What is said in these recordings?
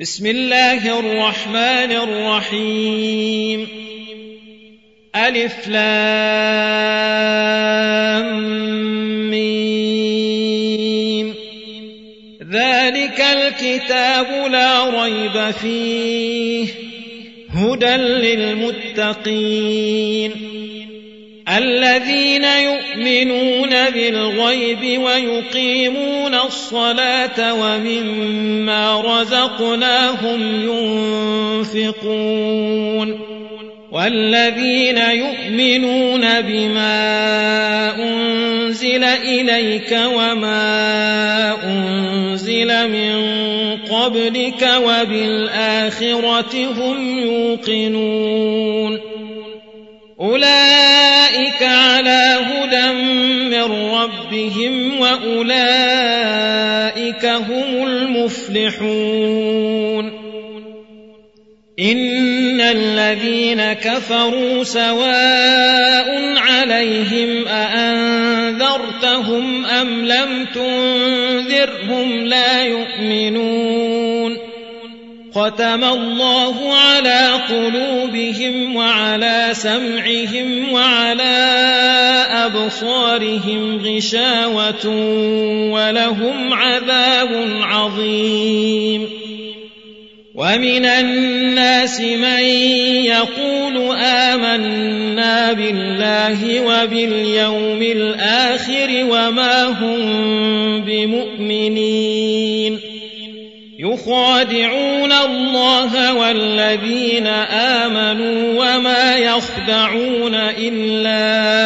بسم الله الرحمن الرحيم ألف لام ميم ذلك الكتاب لا ريب فيه هدى للمتقين الذين يؤمنون بالغيب ويقيمون الصلاة ومما رزقناهم ينفقون والذين يؤمنون بما أنزل إليك وما أنزل من قبلك وبالآخرة هم يوقنون أولئك على هدى من ربهم وأولئك هم المفلحون إن الذين كفروا سواء عليهم أأنذرتهم أم لم تنذرهم لا يؤمنون ختم الله على قلوبهم وعلى سمعهم وعلى أبصارهم غشاوة ولهم عذاب عظيم ومن الناس من يقول آمنا بالله وباليوم الآخر وما هم بمؤمنين يخادعون الله والذين آمنوا وما يخدعون إلا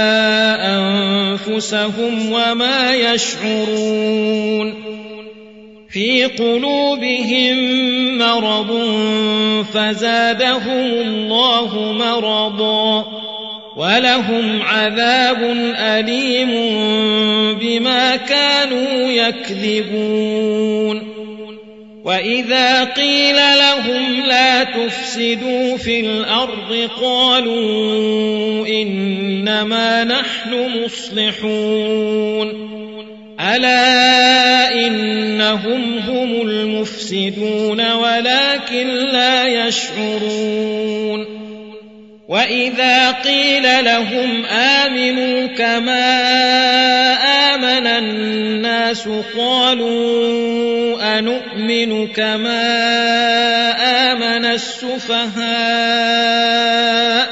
أنفسهم وما يشعرون في قلوبهم مرض فزادهم الله مرضا ولهم عذاب أليم بما كانوا يكذبون وإذا قيل لهم لا تفسدوا في الأرض قالوا إنما نحن مصلحون ألا إنهم هم المفسدون ولكن لا يشعرون وإذا قيل لهم آمنوا كما آمن الناس قالوا أنؤمن كما آمن السفهاء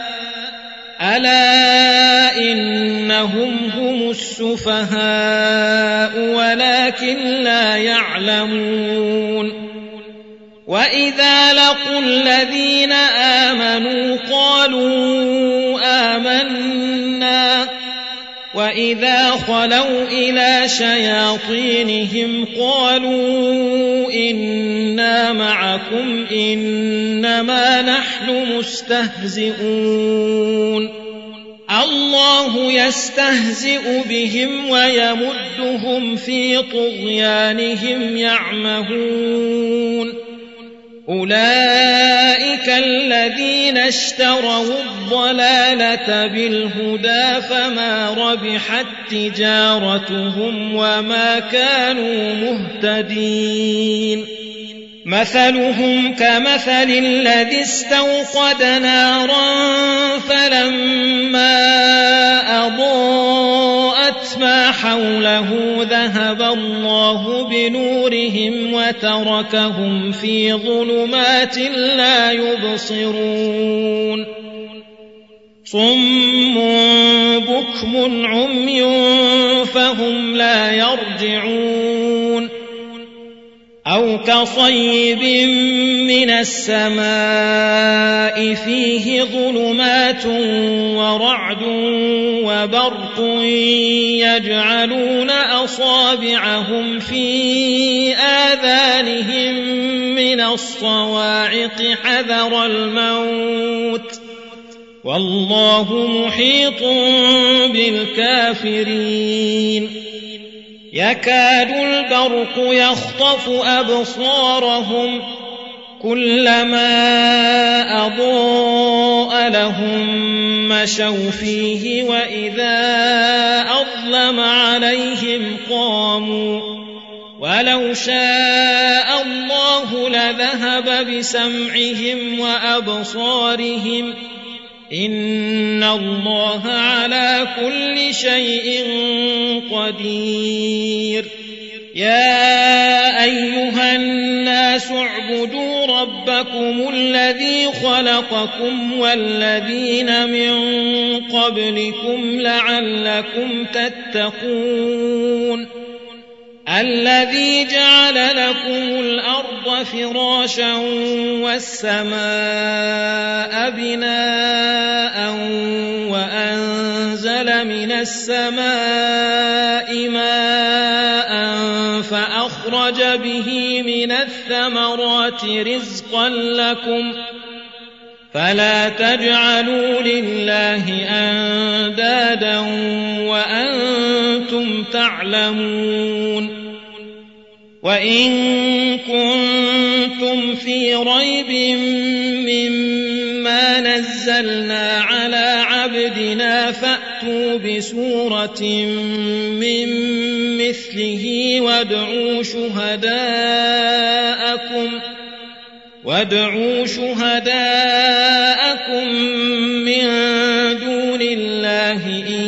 ألا إنهم هم السفهاء ولكن لا يعلمون وإذا لقوا الذين آمنوا قالوا آمنا وإذا خلوا إلى شياطينهم قالوا إنا معكم إنما نحن مستهزئون الله يستهزئ بهم ويمدهم في طغيانهم يعمهون أولئك الذين اشتروا الضلالة بالهدى فما ربحت تجارتهم وما كانوا مهتدين مثلهم كمثل الذي استوقد نارا فلما أضاءت ما حوله ذهب الله بنورهم وتركهم في ظلمات لا يبصرون صم بكم عمي فهم لا يرجعون أو كصيب من السماء فيه ظلمات ورعد وبرق يجعلون أصابعهم في آذانهم من الصواعق حذر الموت والله محيط بالكافرين يكاد البرق يخطف أبصارهم كلما أضاء لهم مشوا فيه وإذا أظلم عليهم قاموا ولو شاء الله لذهب بسمعهم وأبصارهم إن الله على كل شيء قدير يا أيها الناس اعبدوا ربكم الذي خلقكم والذين من قبلكم لعلكم تتقون الذي جعل لكم الأرض فراشا والسماء بناء وأنزل من السماء ماء فأخرج به من الثمرات رزقا لكم فلا تجعلوا لله أندادا وأنتم تعلمون وإن كنتم في ريب مما نزلنا على عبدنا فأتوا بسورة من مثله وادعوا شهداءكم من دون الله إن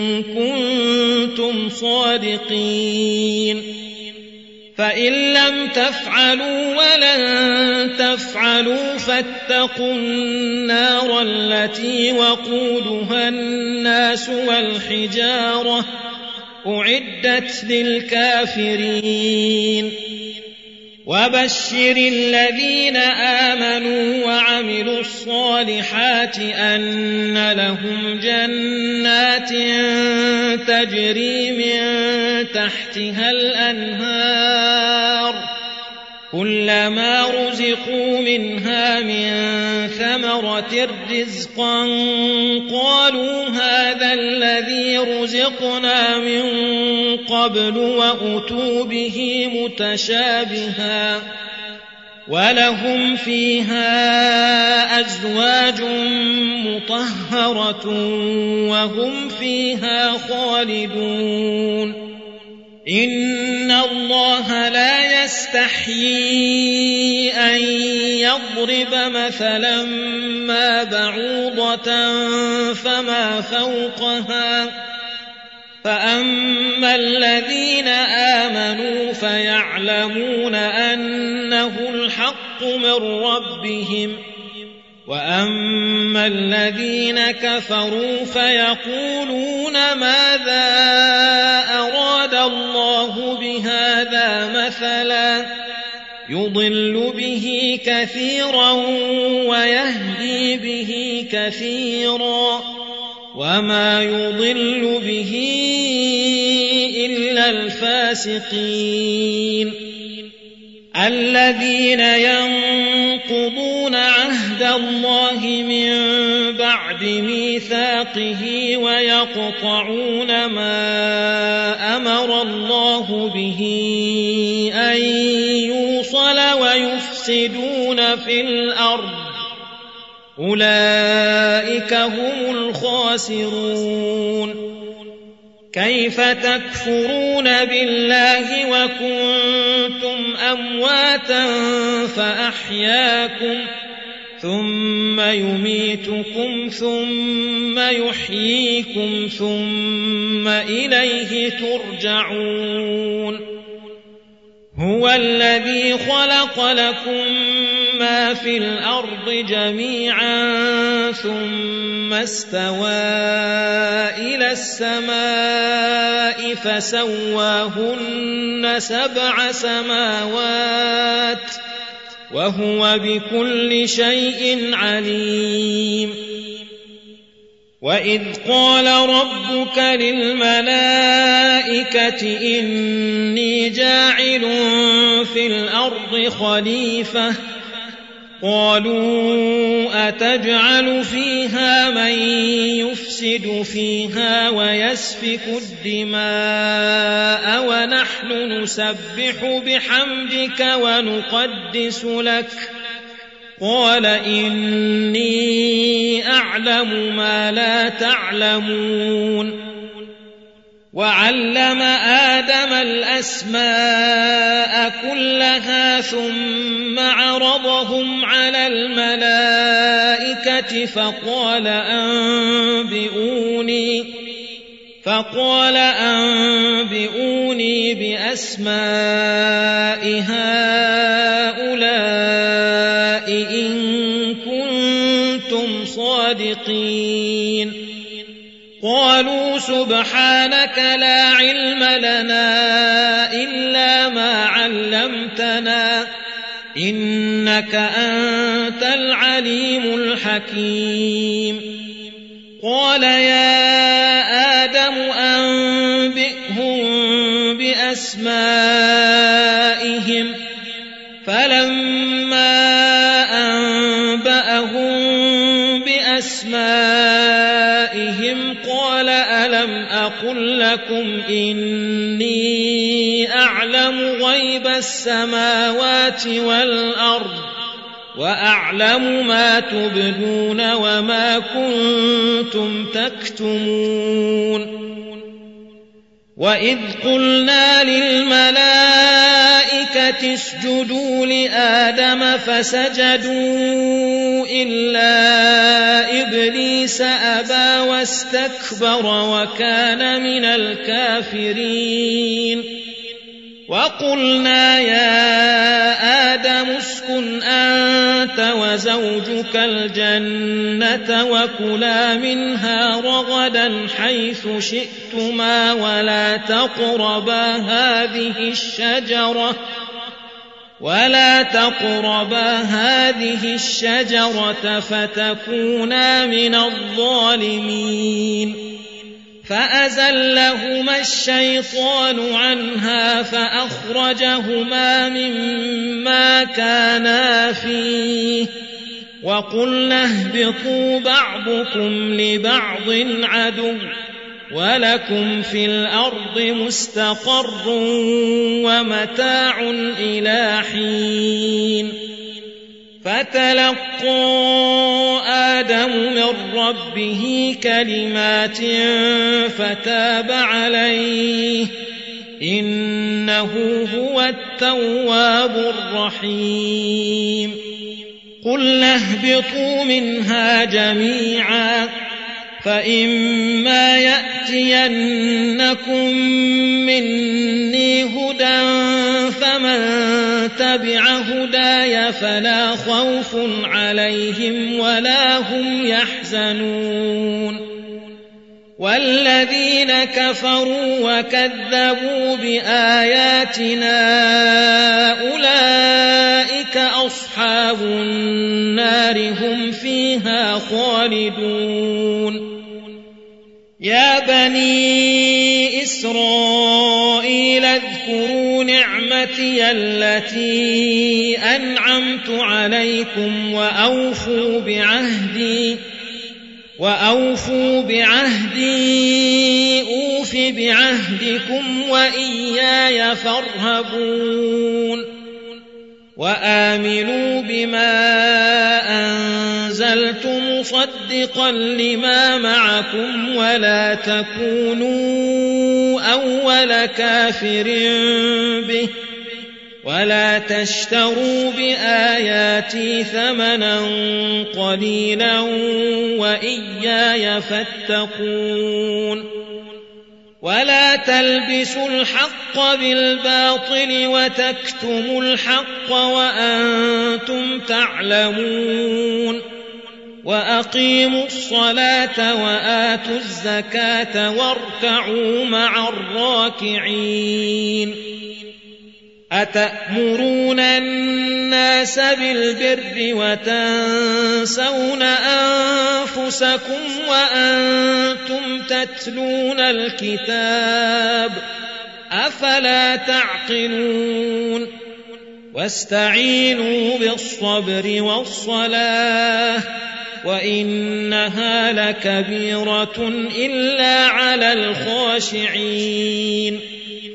كنتم صادقين فإن لم تفعلوا ولن تفعلوا فاتقوا النار التي وقودها الناس والحجارة أعدت للكافرين وبشر الذين آمنوا وعملوا الصالحات أن لهم جنات تجري من تحتها الأنهار كلما رزقوا منها من ثمرة رزقا قالوا هذا الذي رزقنا من قبل وأتوا به متشابها ولهم فيها أزواج مطهرة وهم فيها خالدون إن الله لا يستحيي أن يضرب مثلا ما بعوضة فما فوقها فأما الذين آمنوا فيعلمون أنه الحق من ربهم وأما الذين كفروا فيقولون ماذا أراد الله بهذا مثلا يضل به كثيرا ويهدي به كثيرا وما يضل به إلا الفاسقين الذين ينقضون عهد الله من بعد ميثاقه ويقطعون ما أمر الله به أن يوصل ويفسدون في الأرض أولئك هم الخاسرون كيف تكفرون بالله وكنتم أمواتا فأحياكم ثم يميتكم ثم يحييكم ثم إليه ترجعون هو الذي خلق لكم ما في الأرض جميعا ثم استوى إلى السماء فسواهن 7 سماوات وهو بكل شيء عليم وإذ قال ربك للملائكة إني جاعل في الأرض خليفة قالوا أتجعل فيها من يفسد فيها ويسفك الدماء ونحن نسبح بحمدك ونقدس لك قال إني أعلم ما لا تعلمون وعلم آدم الأسماء كلها ثم عرضهم على الملائكة فقال أنبئوني بأسماء هؤلاء إن كنتم صادقين. قالوا سبحانك لا علم لنا إلا ما علمتنا إنك أنت العليم الحكيم. قال يا آدم أنبئهم بأسمائهم فلما أنبأهم بأسمائهم قال ألم أقل لكم إني أعلم غيب السماوات والأرض وأعلم ما تبدون وما كنتم تكتمون. وإذ قلنا للملائكة اسجدوا لآدم فسجدوا إلا إبليس أبى واستكبر وكان من الكافرين. وقلنا يا آدم اسكن أنت وزوجك الجنة وكلا منها رغدا حيث شئتما ولا تقربا هذه الشجرة فتكونا من الظالمين. فأزلهما الشيطان عنها فأخرجهما مما كانا فيه وقلنا اهبطوا بعضكم لبعض عدو ولكم في الأرض مستقر ومتاع إلى حين. فتلقى آدم من ربه كلمات فتاب عليه إنه هو التواب الرحيم. قلنا اهبطوا منها جميعا فإما يأتينكم مني هدى فمن تبع هداي فلا خوف عليهم ولا هم يحزنون. والذين كفروا وكذبوا بآياتنا أولئك أصحاب النار هم فيها خالدون. يا بني إسرائيل اذكروا نعمتي التي أنعمت عليكم وأوفوا بعهدي أوف بعهدكم وإياي فارهبون. وآمنوا بما أنزلت مصدقا لما معكم ولا تكونوا أول كافر به ولا تشتروا بآياتي ثمنا قليلا وإياي فاتقون. ولا تلبسوا الحق بالباطل وتكتموا الحق وأنتم تعلمون. وأقيموا الصلاة وآتوا الزكاة واركعوا مع الراكعين. أتأمرون الناس بالبر وتنسون أنفسكم وأنتم تتلون الكتاب أفلا تعقلون. واستعينوا بالصبر والصلاة وإنها لكبيرة إلا على الخاشعين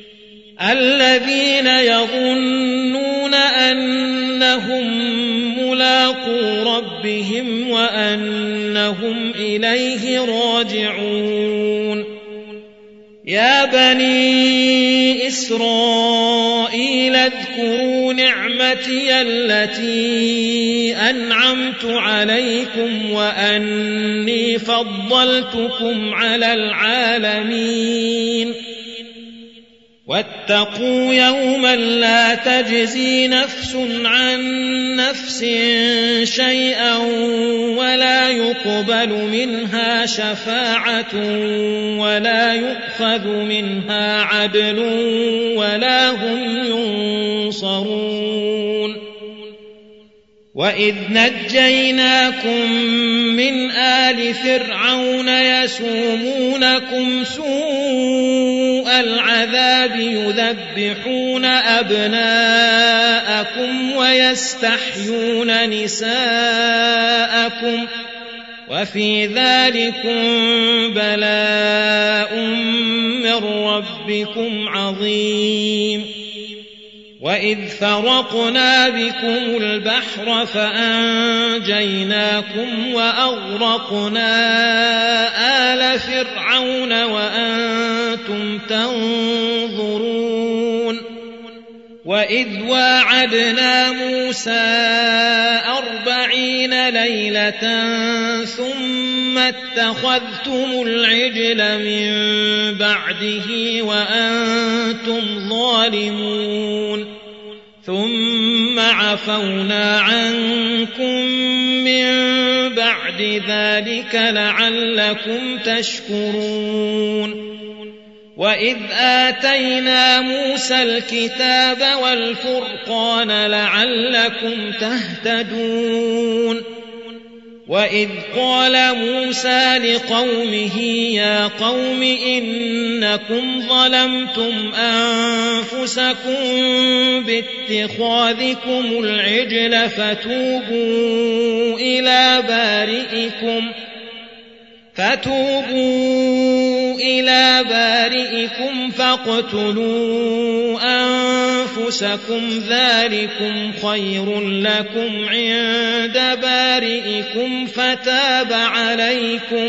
الذين يظنون أنهم ملاقو ربهم وأنهم إليه راجعون. يا بني إسرائيل اذكروا نعمتي التي أنعمت عليكم وأني فضلتكم على العالمين واتقوا يوما لا تجزي نفس عن نفس شيئا ولا يقبل منها شفاعة ولا يؤخذ منها عدل ولا هم ينصرون وإذ نجيناكم من آل فرعون يسومونكم سوء العذاب يذبحون أبناءكم ويستحيون نساءكم وفي ذلكم بلاء من ربكم عظيم وإذ فرقنا بكم البحر فأنجيناكم وأغرقنا آل فرعون وأنتم تنظرون وإذ واعدنا موسى 40 ليلة ثم اتخذتم العجل من بعده وأنتم ظالمون ثم عفونا عنكم من بعد ذلك لعلكم تشكرون وإذ آتينا موسى الكتاب والفرقان لعلكم تهتدون وإذ قال موسى لقومه يا قوم إنكم ظلمتم أنفسكم باتخاذكم العجل فتوبوا إلى بارئكم فاقتلوا أنفسكم ذلكم خير لكم عند بارئكم فتاب عليكم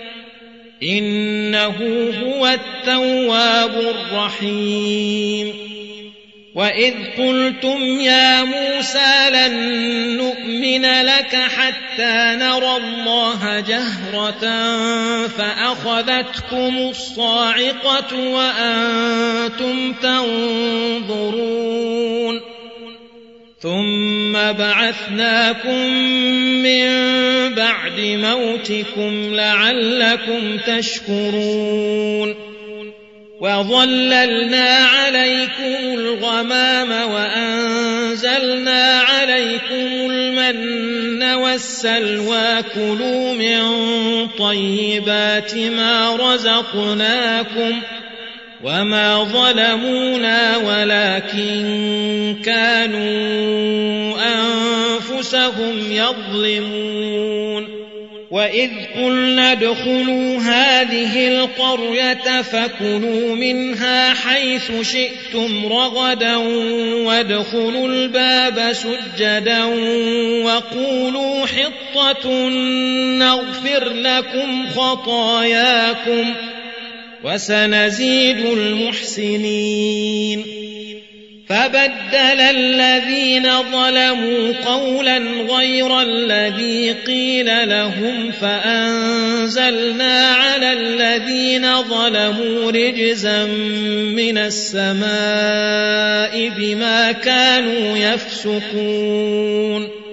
إنه هو التواب الرحيم وإذ قلتم يا موسى لن نؤمن لك حتى نرى الله جهرة فأخذتكم الصاعقة وأنتم تنظرون ثم بعثناكم من بعد موتكم لعلكم تشكرون وظللنا عليكم الغمام وأنزلنا عليكم المن والسلوى كلوا من طيبات ما رزقناكم وما ظلمونا ولكن كانوا أنفسهم يظلمون وإذ قلنا ادخلوا هذه القرية فكلوا منها حيث شئتم رغدا وادخلوا الباب سجدا وقولوا حطة نغفر لكم خطاياكم وسنزيد المحسنين فبدل الذين ظلموا قولا غير الذي قيل لهم فأنزلنا على الذين ظلموا رجزا من السماء بما كانوا يفسقون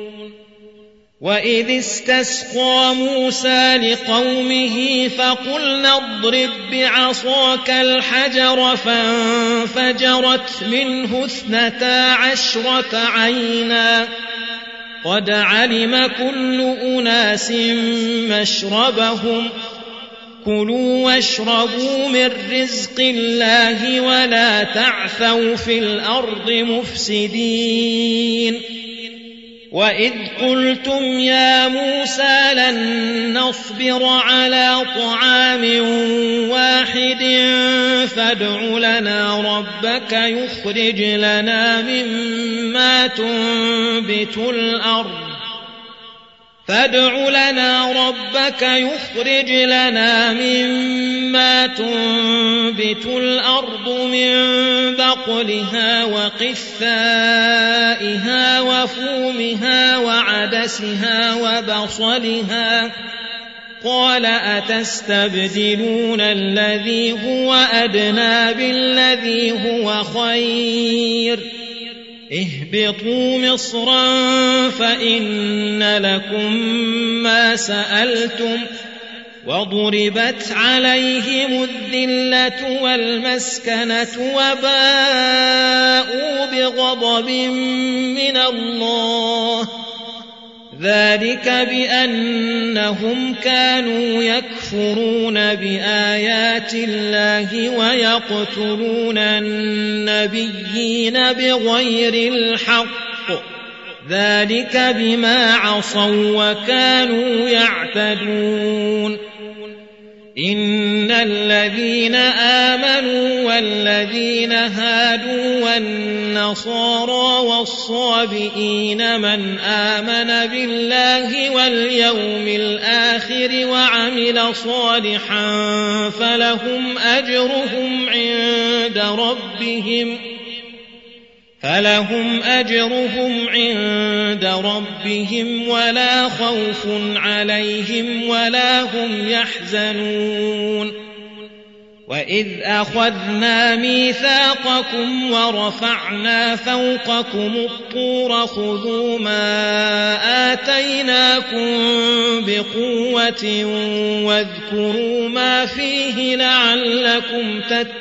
وإذ استسقى موسى لقومه فقلنا اضرب بعصاك الحجر فانفجرت منه 12 عينا قد علم كل أناس مشربهم كلوا واشربوا من رزق الله ولا تعثوا في الأرض مفسدين وإذ قلتم يا موسى لن نصبر على طعام واحد فادع لنا ربك يخرج لنا مما تنبت الأرض فادع لنا ربك يخرج لنا مما تنبت الأرض من بقلها وقثائها وفومها وعدسها وبصلها قال أتستبدلون الذي هو أدنى بالذي هو خير اهبطوا مصرا فإن لكم ما سألتم وضربت عليهم الذلة والمسكنة وباءوا بغضب من الله ذلك بأنهم كانوا يكفرون بآيات الله ويقتلون النبيين بغير الحق ذلك بما عصوا وكانوا يعتدون إن الذين آمنوا والذين هادوا والنصارى والصابئين من آمن بالله واليوم الآخر وعمل صالحا فلهم أجرهم عند ربهم ولا خوف عليهم ولا هم يحزنون وإذ أخذنا ميثاقكم ورفعنا فوقكم الطور خذوا ما آتيناكم بقوة واذكروا ما فيه لعلكم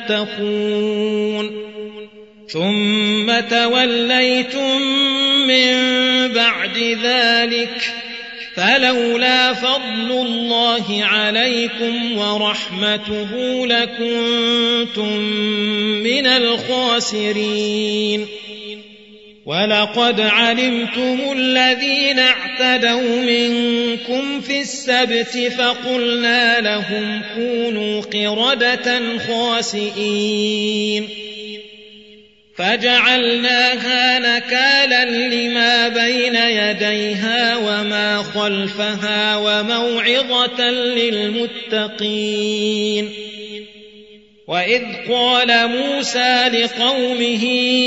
تتقون ثم توليتم من بعد ذلك فلولا فضل الله عليكم ورحمته لكنتم من الخاسرين ولقد علمتم الذين اعتدوا منكم في السبت فقلنا لهم كونوا قردة خاسئين فجعلناها نكالا لما بين يديها وما خلفها وموعظة للمتقين وإذ قال موسى لقومه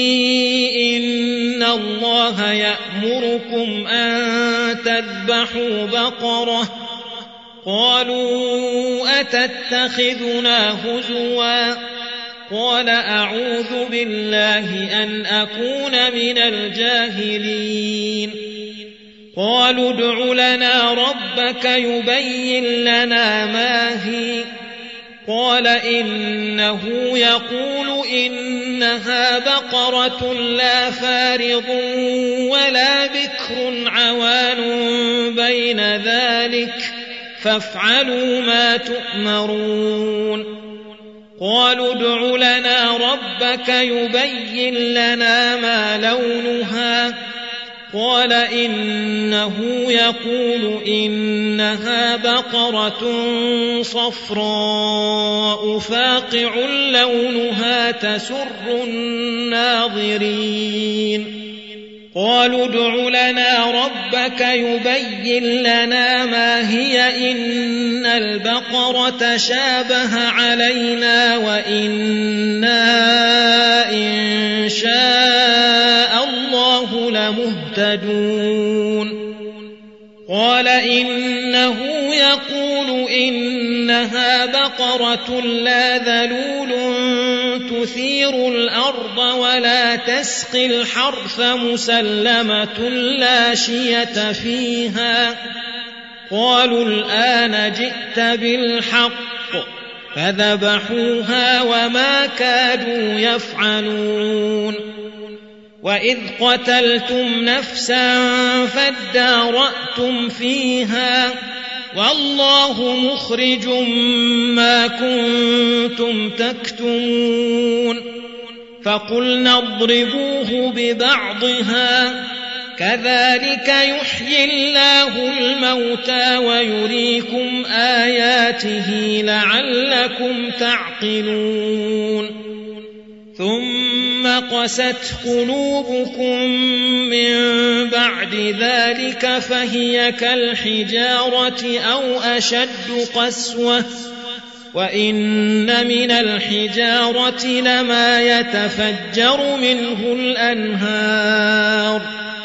إن الله يأمركم أن تذبحوا بقرة قالوا أتتخذنا هزوا قال أعوذ بالله أن أكون من الجاهلين قالوا ادع لنا ربك يبين لنا ما هي قال إنه يقول إنها بقرة لا فارض ولا بكر عوان بين ذلك فافعلوا ما تؤمرون قالوا ادع لنا ربك يبين لنا ما لونها قال إنه يقول إنها بقرة صفراء فاقع لونها تسر الناظرين قالوا ادع لنا ربك يبين لنا ما هي إن البقرة شابه علينا وإنا إن شاء الله لمهتدون قال إنه يقول إنها بقرة لا ذلول تثير الأرض ولا تسقي الحرث مسلمة لا شية فيها قالوا الآن جئت بالحق فذبحوها وما كادوا يفعلون وإذ قتلتم نفسا فادارأتم فيها والله مخرج ما كنتم تكتمون فقلنا اضربوه ببعضها كذلك يحيي الله الموتى ويريكم آياته لعلكم تعقلون ثم قست قلوبكم من بعد ذلك فهي كالحجارة أو أشد قسوة وإن من الحجارة لما يتفجر منه الأنهار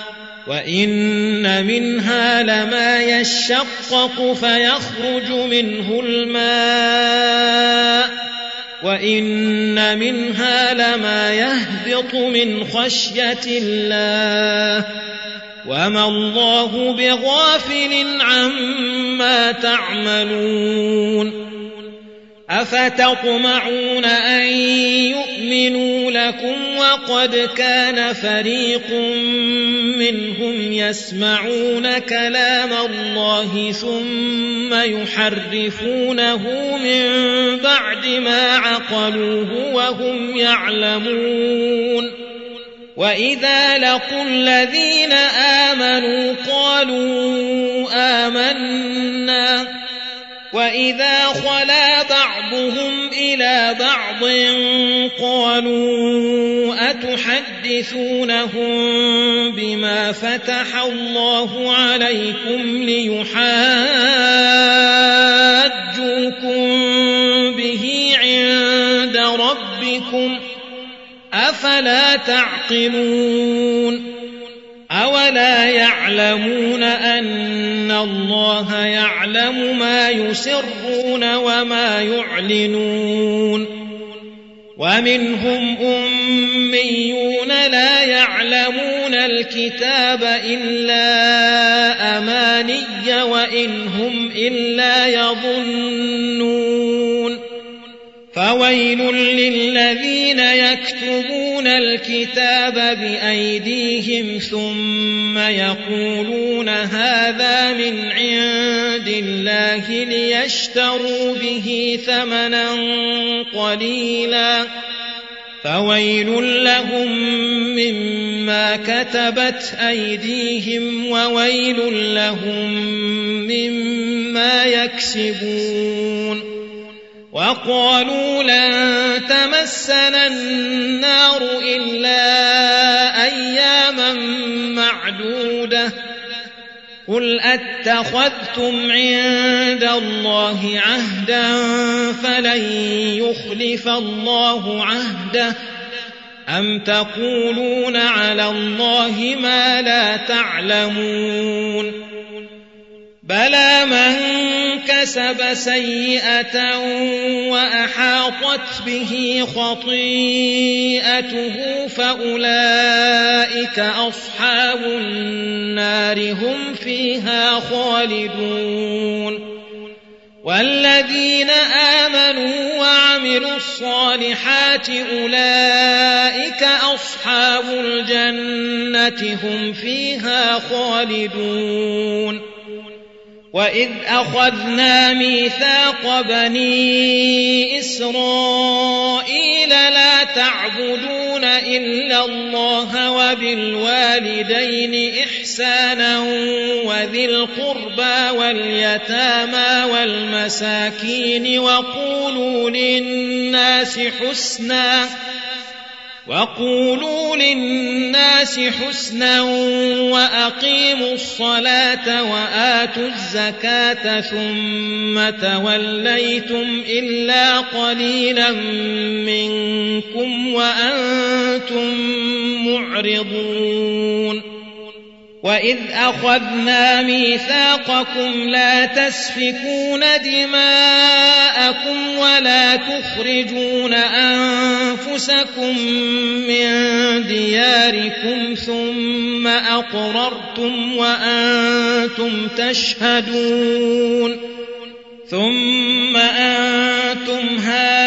وإن منها لما يشقق فيخرج منه الماء وإن منها لما يهبط من خشية الله وما الله بغافل عما تعملون أفتطمعون أن يؤمنوا لكم وقد كان فريق منهم يسمعون كلام الله ثم يحرفونه من بعد ما عقلوه وهم يعلمون وإذا لقوا الذين آمنوا قالوا آمنا وإذا خلا بعضهم إلى بعض قالوا أتحدثونهم بما فتح الله عليكم ليحاجوكم به عند ربكم أفلا تعقلون أولا يعلمون أن الله يعلم ما يسرون وما يعلنون ومنهم أميون لا يعلمون الكتاب إلا أماني وإن هم إلا يظنون فويل للذين يكتبون الكتاب بأيديهم ثم يقولون هذا من عند الله ليشتروا به ثمنا قليلا فويل لهم مما كتبت أيديهم وويل لهم مما يكسبون وقالوا لن تمسنا النار إلا أياما معدودة قل أتخذتم عند الله عهدا فلن يخلف الله عهده أم تقولون على الله ما لا تعلمون بلى من كسب سيئة وأحاطت به خطيئته فأولئك أصحاب النار هم فيها خالدون والذين آمنوا وعملوا الصالحات أولئك أصحاب الجنة هم فيها خالدون وإذ أخذنا ميثاق بني إسرائيل لا تعبدون إلا الله وبالوالدين إحسانا وذي القربى واليتامى والمساكين وقولوا للناس حسنا وأقيموا الصلاة وآتوا الزكاة ثم توليتم إلا قليلا منكم وأنتم معرضون وإذ أخذنا ميثاقكم لا تسفكون دماءكم ولا تخرجون أنفسكم من دياركم ثم أقررتم وأنتم تشهدون ثم أنتم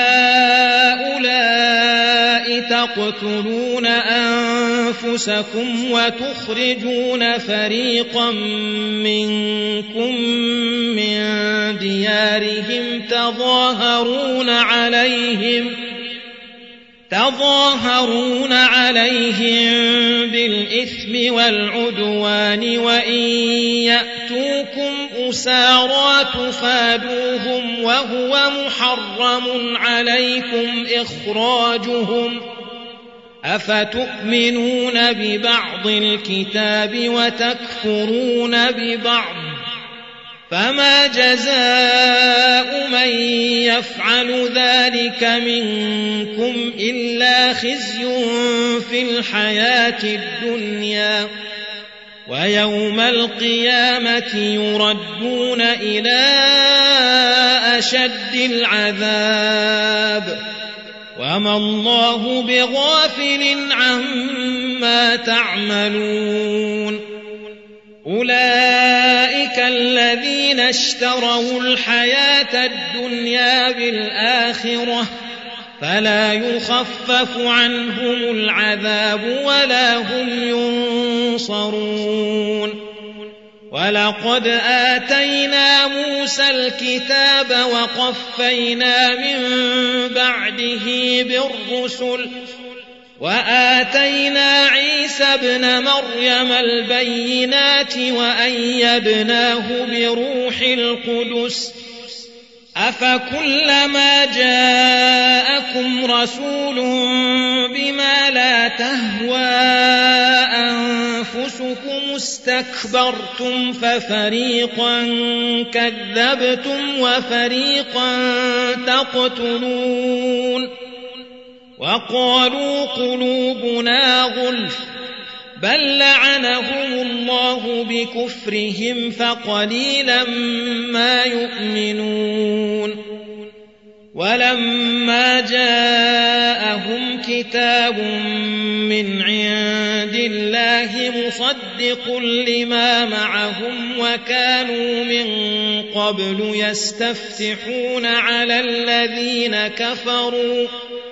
هؤلاء تقتلون أنفسكم وتخرجون فريقا منكم من ديارهم تظاهرون عليهم بالإثم والعدوان وإن يأتوكم أسارى تفادوهم وهو محرم عليكم إخراجهم أفتؤمنون ببعض الكتاب وتكفرون ببعض فما جزاء من يفعل ذلك منكم إلا خزي في الحياة الدنيا ويوم القيامة يردون إلى أشد العذاب وما الله بغافل عما تعملون أولئك الذين اشتروا الحياة الدنيا بالآخرة فلا يخفف عنهم العذاب ولا هم ينصرون ولقد آتينا موسى الكتاب وقفينا من بعده بالرسل وآتينا عيسى ابن مريم البينات وأيدناه بروح القدس أفكلما جاءكم رسول بما لا تهوى أنفسكم استكبرتم ففريقا كذبتم وفريقا تقتلون وقالوا قلوبنا غلف بل لعنهم الله بكفرهم فقليلا ما يؤمنون ولما جاءهم كتاب من عند الله مصدق لما معهم وكانوا من قبل يستفتحون على الذين كفروا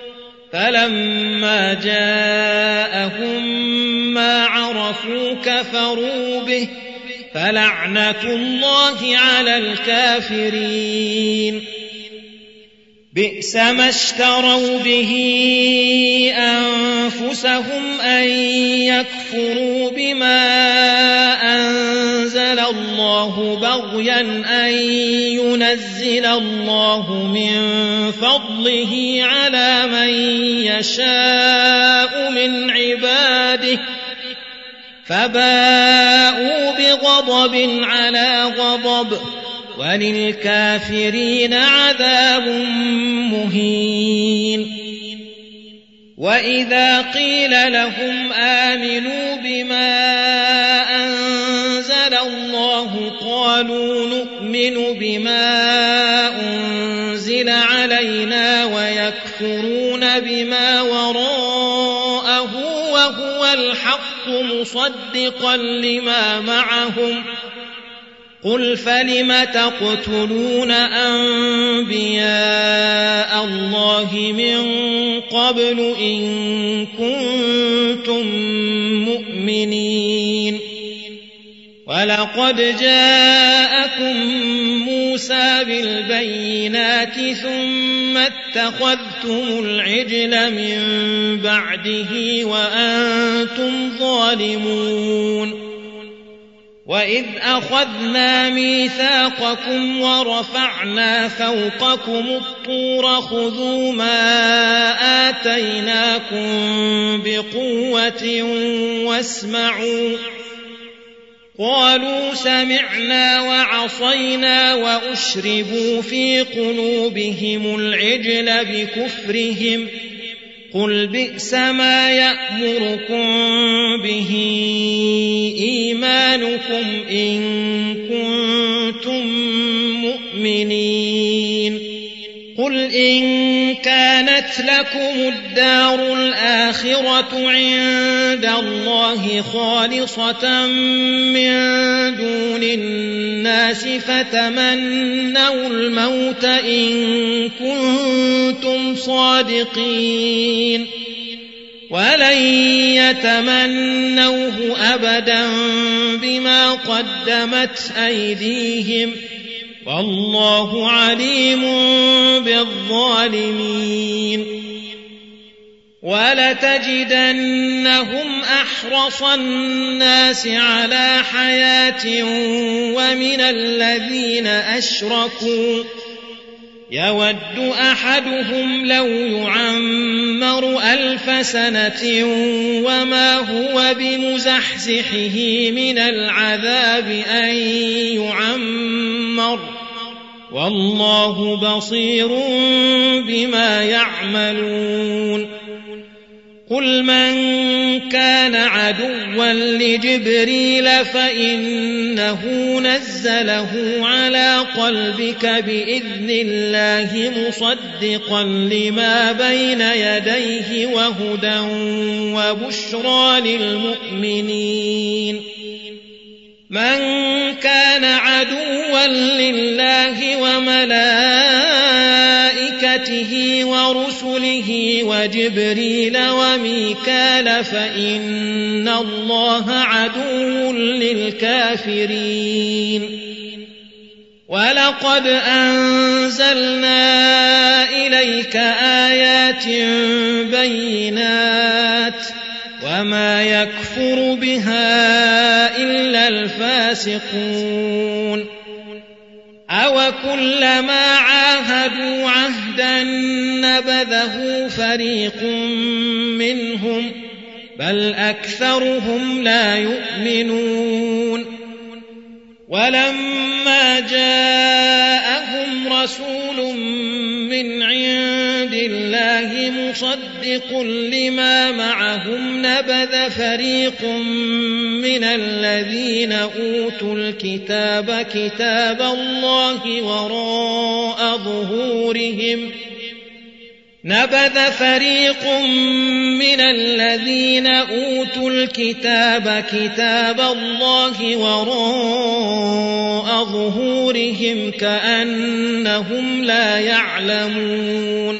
فلما جاءهم ما عرفوا كفروا به فلعنة الله على الكافرين بئس ما اشتروا به أنفسهم أن يكفروا بما أنزل الله بغيا أن ينزل الله من فضله على من يشاء من عباده فباءوا بغضب على غضب وللكافرين عذاب مهين وإذا قيل لهم آمنوا بما أنزل الله قالوا نؤمن بما أنزل علينا ويكفرون بما وراءه وهو الحق مصدقا لما معهم قل فلم تقتلون أنبياء الله من قبل إن كنتم مؤمنين ولقد جاءكم موسى بالبينات ثم اتخذتم العجل من بعده وأنتم ظالمون وإذ أخذنا ميثاقكم ورفعنا فوقكم الطور خذوا ما آتيناكم بقوة واسمعوا قالوا سمعنا وعصينا وأشربوا في قلوبهم العجل بكفرهم قل بئس ما يأمركم به إيمانكم إن كنتم مؤمنين قل إن كانت لكم الدار الآخرة عند الله خالصة من دون الناس فتمنوا الموت إن كنتم صادقين ولن يتمنوه أبدا بما قدمت أيديهم والله عليم بالظالمين ولتجدنهم أحرص الناس على حياة ومن الذين أشركوا يود أحدهم لو يعمر 1000 سنة وما هو بمزحزحه من العذاب أن يعمر والله بصير بما يعملون قل من كان عدوا لجبريل فإنه نزله على قلبك بإذن الله مصدقا لما بين يديه وهدى وبشرى للمؤمنين من كان عدوا لله وملائكته ورسله وجبريل وميكال فإن الله عدو للكافرين ولقد أنزلنا إليك آيات بينات وما يكفر بها إلا الفاسقون أوكلما عاهدوا عهدا نبذه فريق منهم بل أكثرهم لا يؤمنون ولما جاءهم رسول من عند الله مصدق لما معهم نبذ فريق من الذين أوتوا الكتاب كتاب الله وراء ظهورهم نبذ فريق من الذين أوتوا الكتاب كتاب الله وراء ظهورهم كأنهم لا يعلمون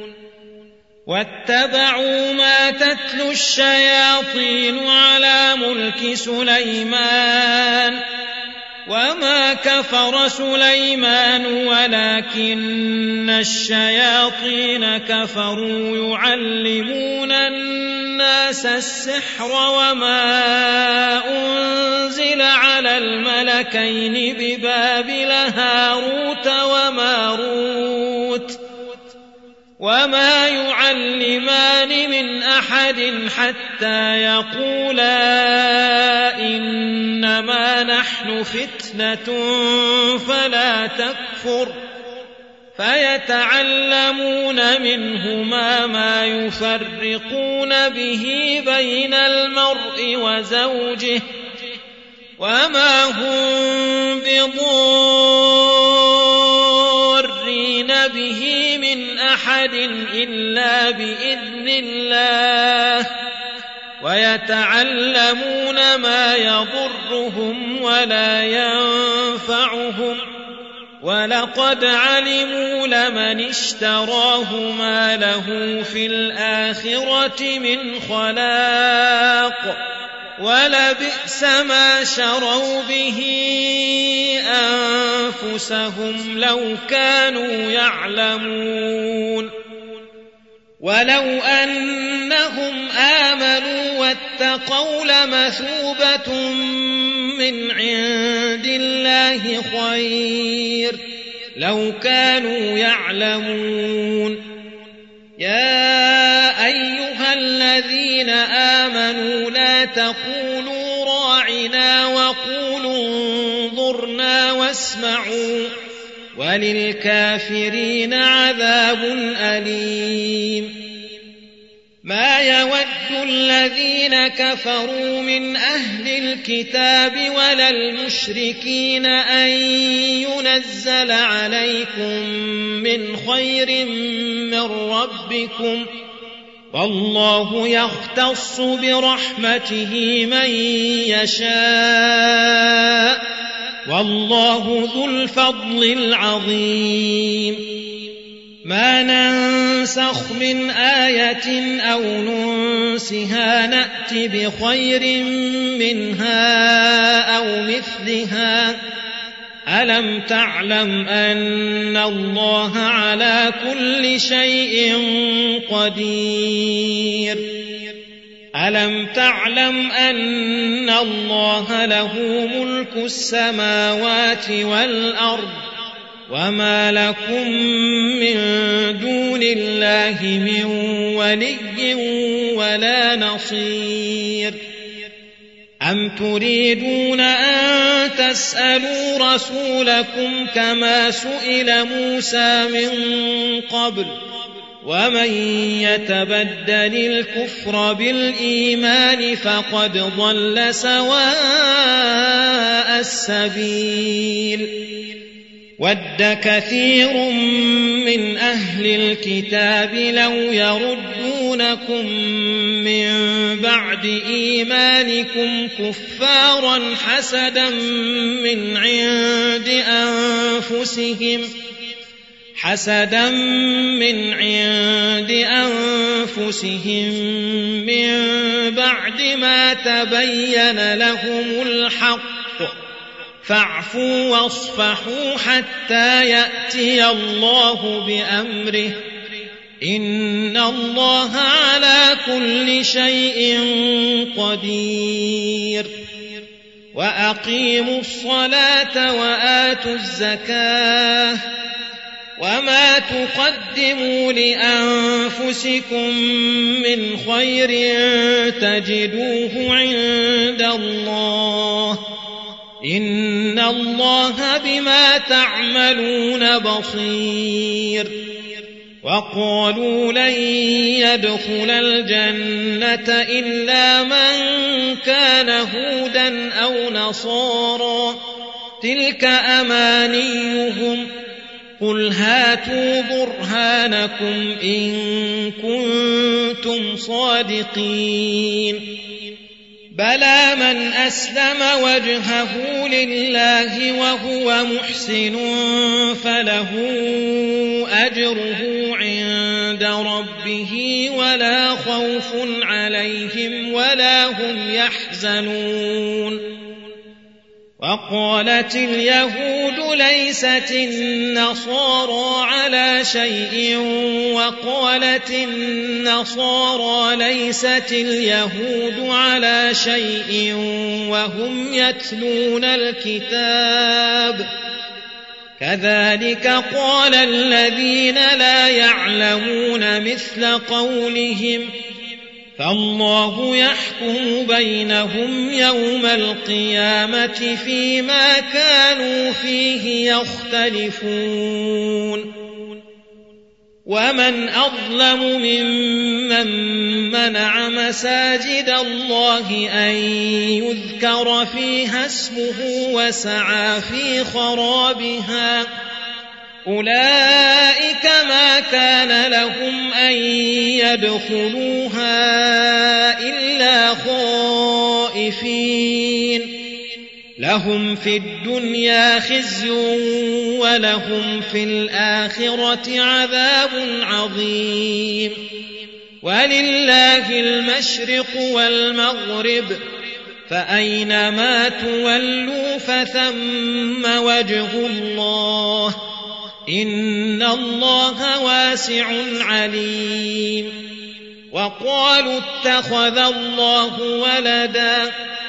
واتبعوا ما تتلو الشياطين على ملك سليمان وما كفر سليمان ولكن الشياطين كفروا يعلمون الناس السحر وما أنزل على الملكين ببابل هاروت وماروت وما يعلمان من أحد حتى يقولا إنما نحن فتنة فلا تكفر فيتعلمون منهما ما يفرقون به بين المرء وزوجه وما هم بضارين به من أحد إلا بإذن الله ويتعلمون ما يضرهم ولا ينفعهم ولقد علموا لمن اشتراه ما له في الآخرة من خلاق ولبئس ما شروا به أنفسهم لو كانوا يعلمون ولو أنهم آمنوا واتقوا لمثوبة من عند الله خير لو كانوا يعلمون يا أيها الذين آمنوا لا تقولوا راعنا وقولوا انظرنا واسمعوا وللكافرين عذاب أليم ما يود الذين كفروا من أهل الكتاب ولا المشركين أن ينزل عليكم من خير من ربكم والله يختص برحمته من يشاء والله ذو الفضل العظيم ما ننسخ من آية أو ننسها نأت بخير منها أو مثلها ألم تعلم أن الله على كل شيء قدير ألم تعلم أن الله له ملك السماوات والأرض وما لكم من دون الله من ولي ولا نصير أم تريدون أن تسألوا رسولكم كما سئل موسى من قبل ومن يتبدل الكفر بالإيمان فقد ضل سواء السبيل ود كثير من أهل الكتاب لو يردونكم من بعد إيمانكم كفارا حسدا من عند أنفسهم من بعد ما تبين لهم الحق فاعفوا واصفحوا حتى يأتي الله بأمره إن الله على كل شيء قدير وأقيموا الصلاة وآتوا الزكاة وما تقدموا لأنفسكم من خير تجدوه عند الله إن الله بما تعملون بصير وقالوا لن يدخل الجنة إلا من كان هودا أو نصارى تلك أمانيهم قل هاتوا برهانكم إن كنتم صادقين بلى من أسلم وجهه لله وهو محسن فله أجره عند ربه ولا خوف عليهم ولا هم يحزنون وقالت اليهود ليست النصارى على شيء وقالت النصارى ليست اليهود على شيء وهم يتلون الكتاب كذلك قال الذين لا يعلمون مثل قولهم فالله يحكم بينهم يوم القيامة فيما كانوا فيه يختلفون ومن أظلم ممن منع مساجد الله أن يذكر فيها اسمه وسعى في خرابها أولئك ما كان لهم أن يدخلوها إلا خائفين لهم في الدنيا خزي ولهم في الآخرة عذاب عظيم ولله المشرق والمغرب فأينما تولوا فثم وجه الله إن الله واسع عليم وقالوا اتخذ الله ولدا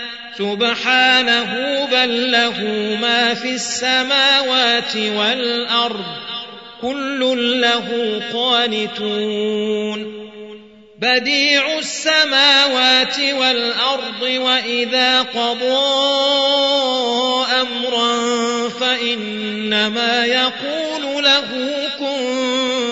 سبحانه بل له ما في السماوات والأرض كل له قانتون بديع السماوات والأرض وإذا قضى أمرا فإنما يقول له كن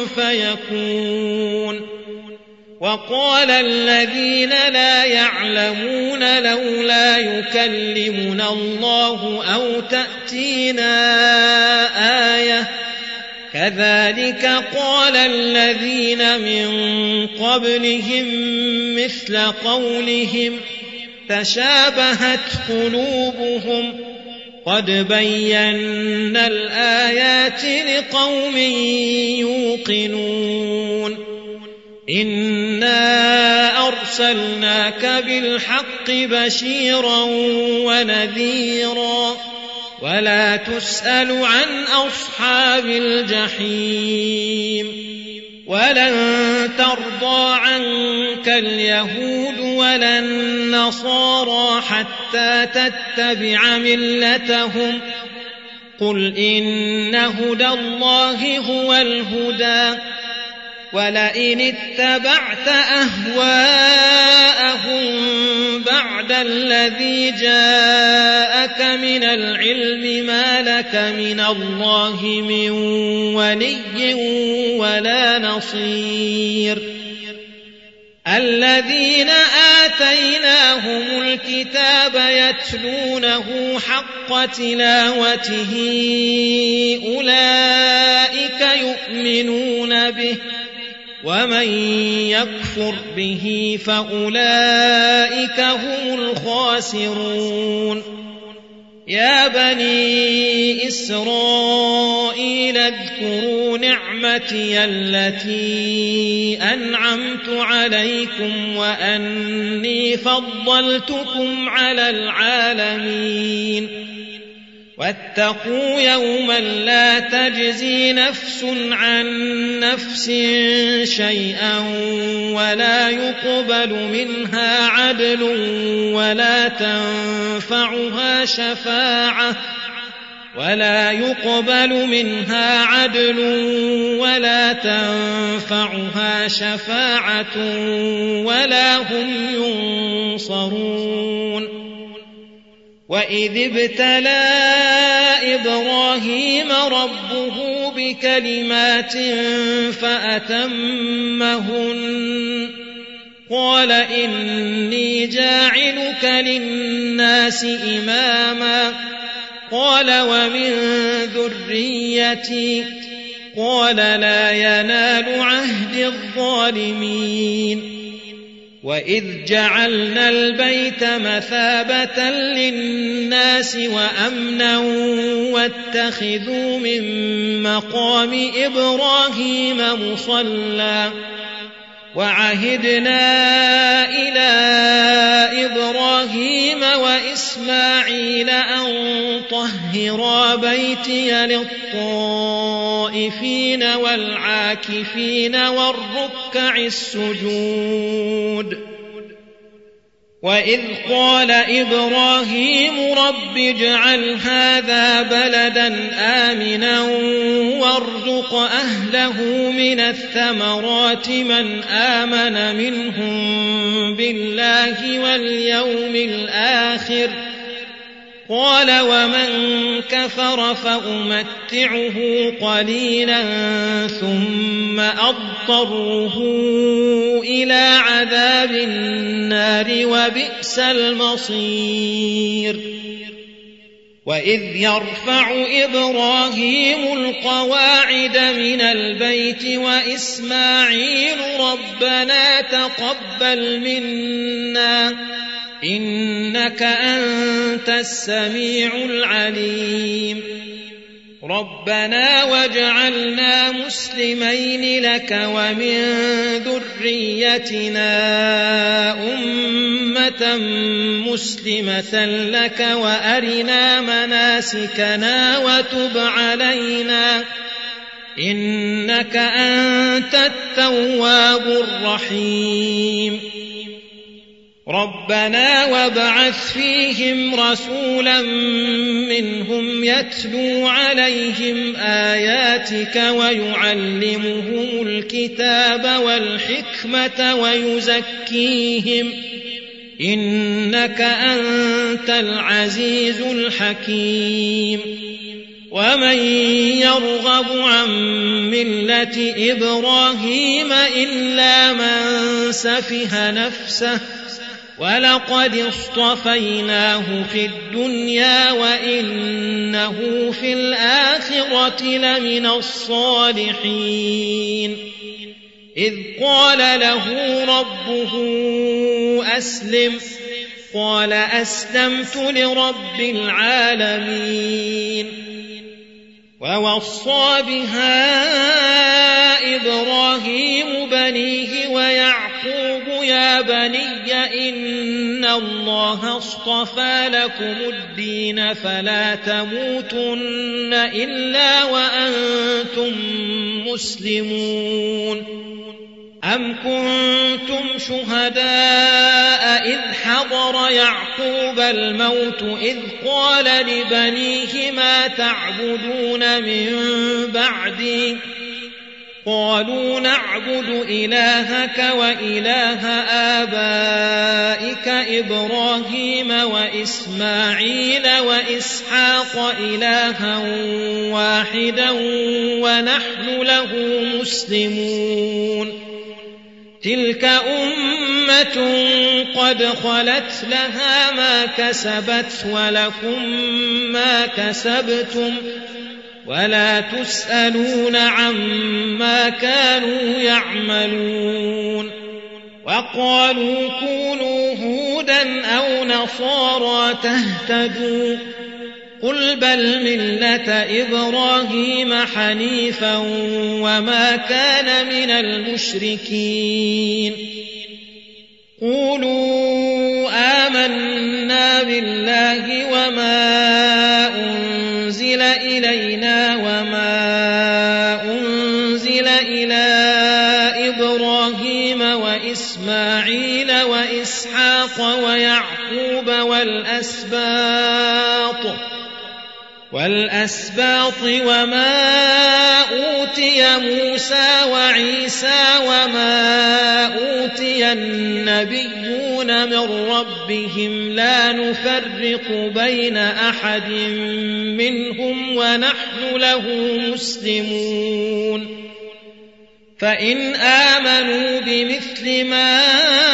فيكون وقال الذين لا يعلمون لولا يكلمنا الله أو تأتينا آية كذلك قال الذين من قبلهم مثل قولهم تشابهت قلوبهم قد بينا الآيات لقوم يوقنون إنا أرسلناك بالحق بشيرا ونذيرا ولا تسأل عن أصحاب الجحيم ولن ترضى عنك اليهود ولا النصارى حتى تتبع ملتهم قل إن هدى الله هو الهدى ولئن اتبعت أهواءهم بعد الذي جاءك من العلم ما لك من الله من ولي ولا نصير الذين آتيناهم الكتاب يتلونه حق تلاوته أولئك يؤمنون به ومن يكفر به فأولئك هم الخاسرون يا بني إسرائيل اذكروا نعمتي التي أنعمت عليكم وأني فضلتكم على العالمين واتقوا يوما لا تجزي نفس عن نفس شيئا ولا يقبل منها عدل ولا تنفعها شفاعة ولا هم ينصرون وإذ ابتلى إبراهيم ربه بكلمات فأتمهن قال إني جاعلك للناس إماما قال ومن ذريتي قال لا ينال عهد الظالمين وإذ جعلنا البيت مثابة للناس وأمنا واتخذوا من مقام إبراهيم مصلى وعهدنا إلى إبراهيم وإسماعيل أن طهرا بيتي للطائفين والعاكفين والركع السجود وإذ قال إبراهيم رب اجعل هذا بلدا آمنا وارزق أهله من الثمرات من آمن منهم بالله واليوم الآخر قال ومن كفر فأمتعه قليلا ثم أضطره إلى عذاب النار وبئس المصير وإذ يرفع إبراهيم القواعد من البيت وإسماعيل ربنا تقبل منا إنك أنت السميع العليم ربنا واجعلنا مسلمين لك ومن ذريتنا أمة مسلمة لك وأرنا مناسكنا وتب علينا إنك أنت التواب الرحيم ربنا وابعث فيهم رسولا منهم يتلو عليهم آياتك ويعلمهم الكتاب والحكمة ويزكيهم إنك أنت العزيز الحكيم ومن يرغب عن ملة إبراهيم إلا من سفه نفسه ولقد اصطفيناه في الدنيا وإنه في الآخرة لمن الصالحين إذ قال له ربه أسلم قال أسلمت لرب العالمين ووصى بها إبراهيم بنيه ويعقوب يا بني إن الله اصطفى لكم الدين فلا تموتن إلا وأنتم مسلمون أم كنتم شهداء إذ حضر يعقوب الموت إذ قال لبنيه ما تعبدون من بعدي قالوا نعبد إلهك وإله آبائك إبراهيم وإسماعيل وإسحاق إلها واحدا ونحن له مسلمون تلك أمة قد خلت لها ما كسبت ولكم ما كسبتم ولا تسألون عما كانوا يعملون وقالوا كونوا هودا أو نصارى تهتدوا قل بل ملة إبراهيم حنيفا وما كان من المشركين قولوا آمنا بالله وما أنزل إلينا وما أنزل إلى إبراهيم وإسماعيل وإسحاق ويعقوب والأسباط وما أوتي موسى وعيسى وما أوتي النبيون من ربهم لا نفرق بين أحد منهم ونحن له مسلمون فإن آمنوا بمثل ما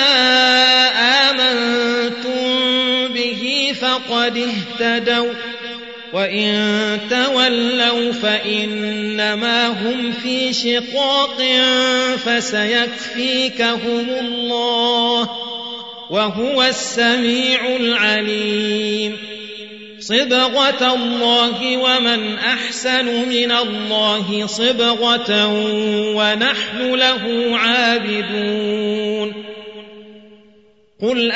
آمنتم به فقد اهتدوا وإن تولوا فإنما هم في شقاق فسيكفيكهم الله وهو السميع العليم صبغة الله ومن أحسن من الله صبغة ونحن له عابدون قل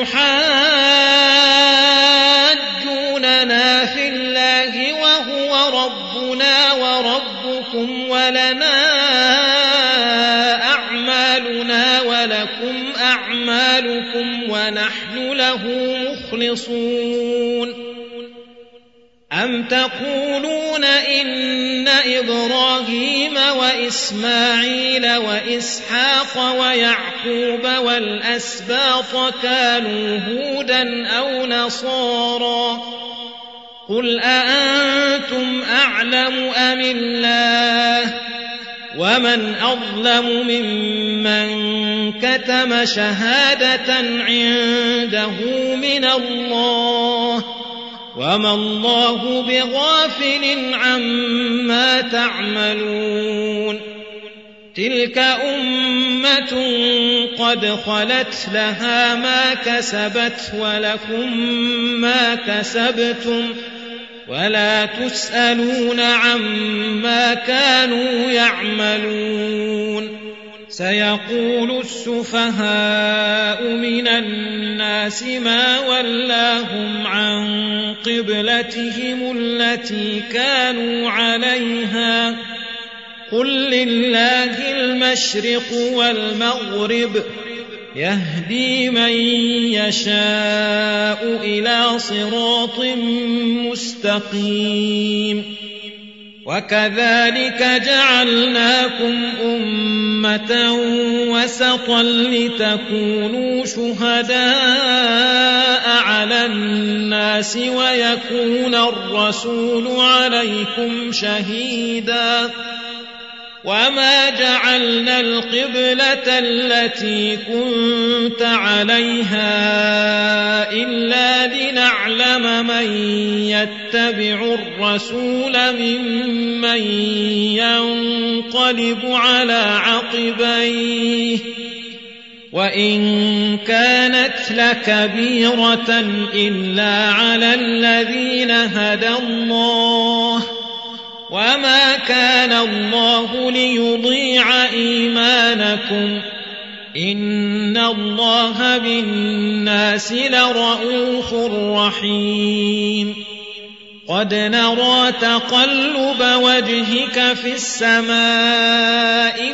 أتحاجوننا في الله وهو ربنا وربكم ولنا أعمالنا ولكم أعمالكم ونحن له مخلصون أم تقولون إن إبراهيم وإسماعيل وإسحاق ويعقوب والأسباط كانوا هودا أو نصارى قل أأنتم أعلم أم الله ومن أظلم ممن كتم شهادة عنده من الله وما الله بغافل عما تعملون تلك أمة قد خلت لها ما كسبت ولكم ما كسبتم ولا تسألون عما كانوا يعملون سيقول السفهاء من الناس ما ولاهم عن قبلتهم التي كانوا عليها قل لله المشرق والمغرب يهدي من يشاء إلى صراط مستقيم وكذلك جعلناكم أمة وسطا لتكونوا شهداء على الناس ويكون الرسول عليكم شهيدا وما جعلنا القبلة التي كنت عليها إلا لنعلم من يتبع الرسول ممن ينقلب على عقبيه وإن كانت لكبيرة إلا على الذين هدى الله وما كان الله ليضيع إيمانكم إن الله بالناس لرءوف رحيم قد نرى تقلب وجهك في السماء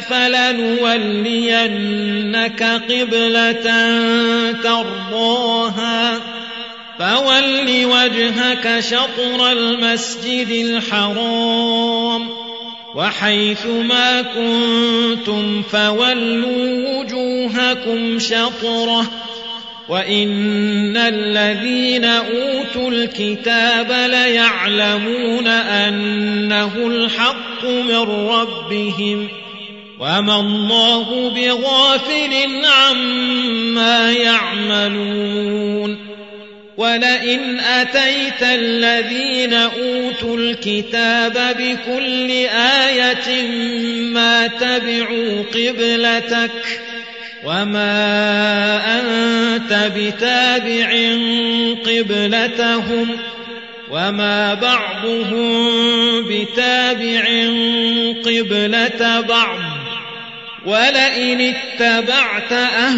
فلنولينك قبلة ترضاها فول وجهك شطر المسجد الحرام وحيث ما كنتم فولوا وجوهكم شطره وإن الذين أوتوا الكتاب ليعلمون أنه الحق من ربهم وما الله بغافل عما يعملون ولئن أتيت الذين أوتوا الكتاب بكل آية ما تبعوا قبلتك وما أنت بتابع قبلتهم وما بعضهم بتابع قبلة بعض ولئن اتبعت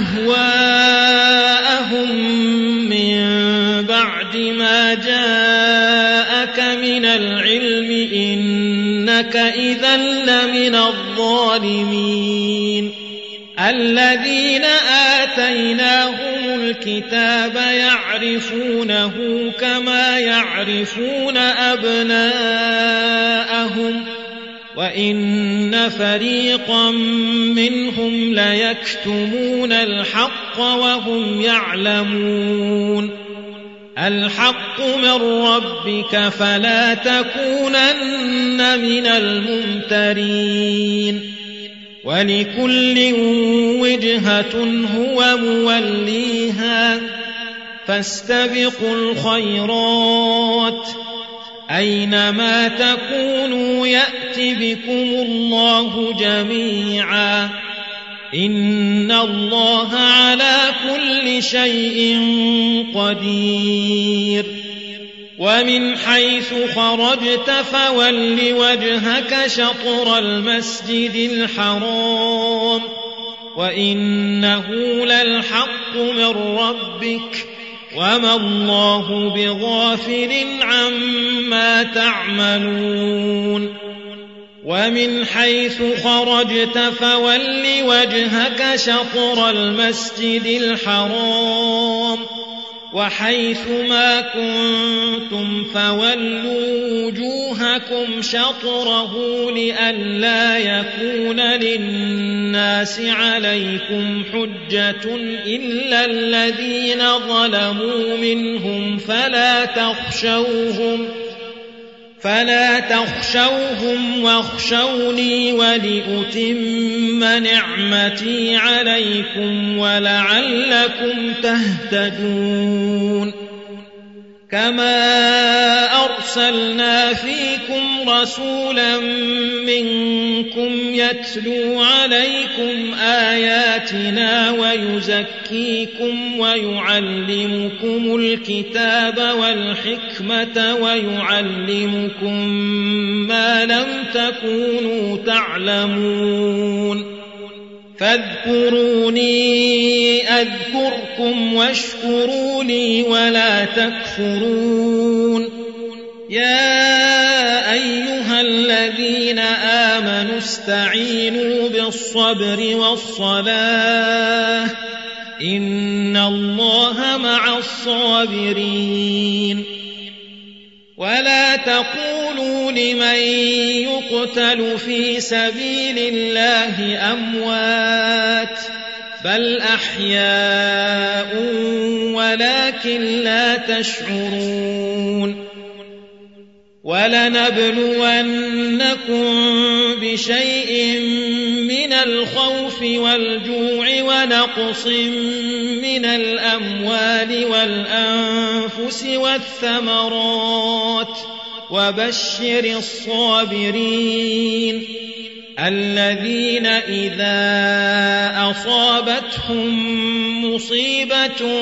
أهواءهم من بعد ما جاءك من العلم إنك إذا لمن الظالمين الذين آتيناهم الكتاب يعرفونه كما يعرفون أبناءهم وإن فريقا منهم ليكتمون الحق وهم يعلمون الحق من ربك فلا تكونن من الممترين ولكل وجهة هو موليها فاستبقوا الخيرات أينما تكونوا يأت بكم الله جميعا إن الله على كل شيء قدير ومن حيث خرجت فول وجهك شطر المسجد الحرام وإنه للحق من ربك وما الله بغافل عما تعملون ومن حيث خرجت فول وجهك شطر المسجد الحرام وحيث ما كنتم فولوا وجوهكم شطره لئلا يكون للناس عليكم حجة إلا الذين ظلموا منهم فلا تخشوهم واخشوني ولأتم نعمتي عليكم ولعلكم تهتدون كما أرسلنا فيكم رسولا منكم يتلو عليكم آياتنا ويزكيكم ويعلمكم الكتاب والحكمة ويعلمكم ما لم تكونوا تعلمون فاذكروني أذكركم واشكروا لي ولا تكفرون يا أيها الذين آمنوا استعينوا بالصبر والصلاة إن الله مع الصابرين ولا تقولوا لمن يقتل في سبيل الله أموات بل أحياء ولكن لا تشعرون ولنبلونكم بشيء من الخوف والجوع ونقص من الأموال والأنفس والثمرات وبشر الصابرين الذين إذا أصابتهم مصيبة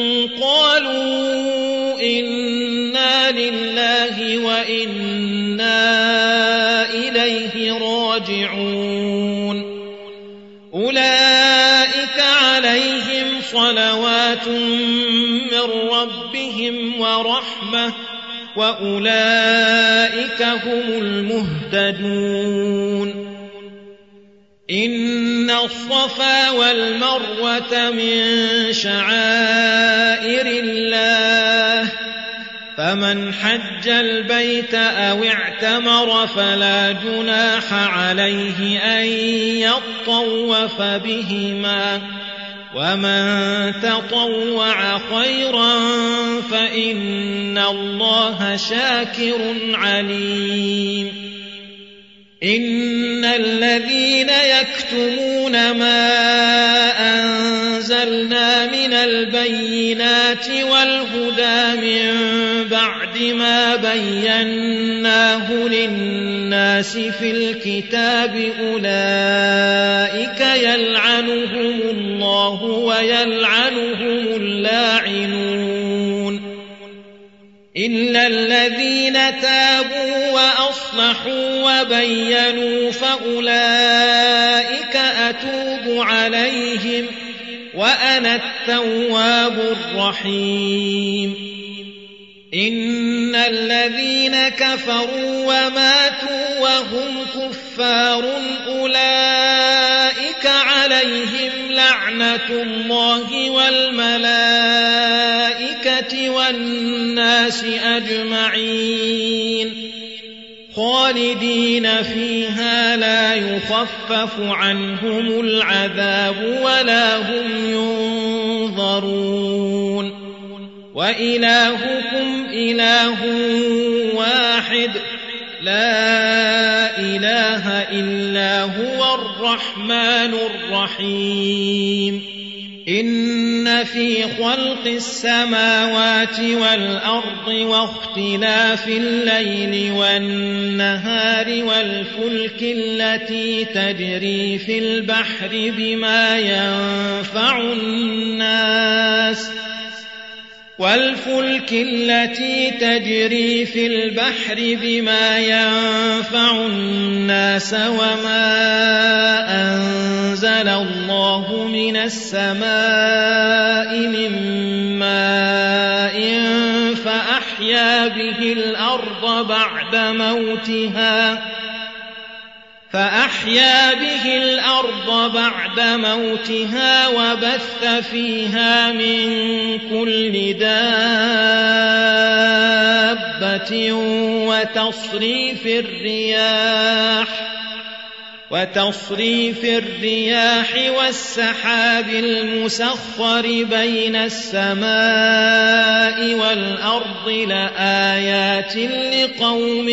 قالوا إنا لله وإنا إليه راجعون أولئك عليهم صلوات من ربهم ورحمة وأولئك هم المهتدون. إن الصفا والمروة من شعائر الله فمن حج البيت أو اعتمر فلا جناح عليه أن يطوف بهما ومن تطوع خيرا فإن الله شاكر عليم. إن الذين يكتمون ما أنزلنا من البينات والهدى من بعد ما بيناه للناس في الكتاب أولئك يلعنهم الله ويلعنهم اللاعنون إلا الذين تابوا وأصلحوا وبينوا فأولئك أتوب عليهم وأنا التواب الرحيم. إن الذين كفروا وماتوا وهم كفار أولئك عليهم لعنة الله والملائكة والناس أجمعين خالدين فيها لا يخفف عنهم العذاب ولا هم ينظرون. وإلهكم إله واحد لا إله إلا هو الرحمن الرحيم. إن في خلق السماوات والأرض واختلاف الليل والنهار والفلك التي تجري في البحر بما ينفع الناس وما أنزل الله من السماء من ماء فأحيا به الأرض بعد موتها وبث فيها من كل دابة وتصريف الرياح والسحاب المسخر بين السماء والأرض لآيات لقوم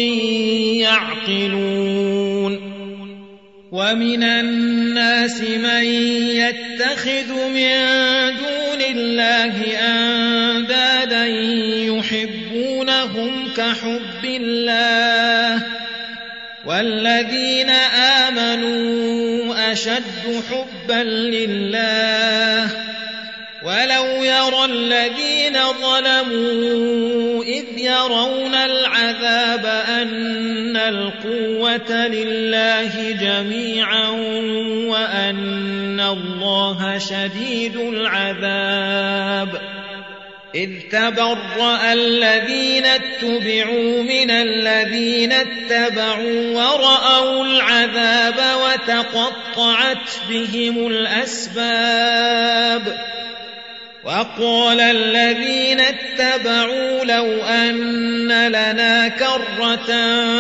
يعقلون. ومن الناس من يتخذ من دون الله أندادا يحبونهم كحب الله والذين آمنوا أشد حبا لله ولو يرى الذين ظلموا إذ يرون العذاب أن القوة لله جميعا وأن الله شديد العذاب. إذ تبرأ الذين اتبعوا من الذين اتبعوا ورأوا العذاب وتقطعت بهم الأسباب. وقال الذين اتبعوا لو أن لنا كرة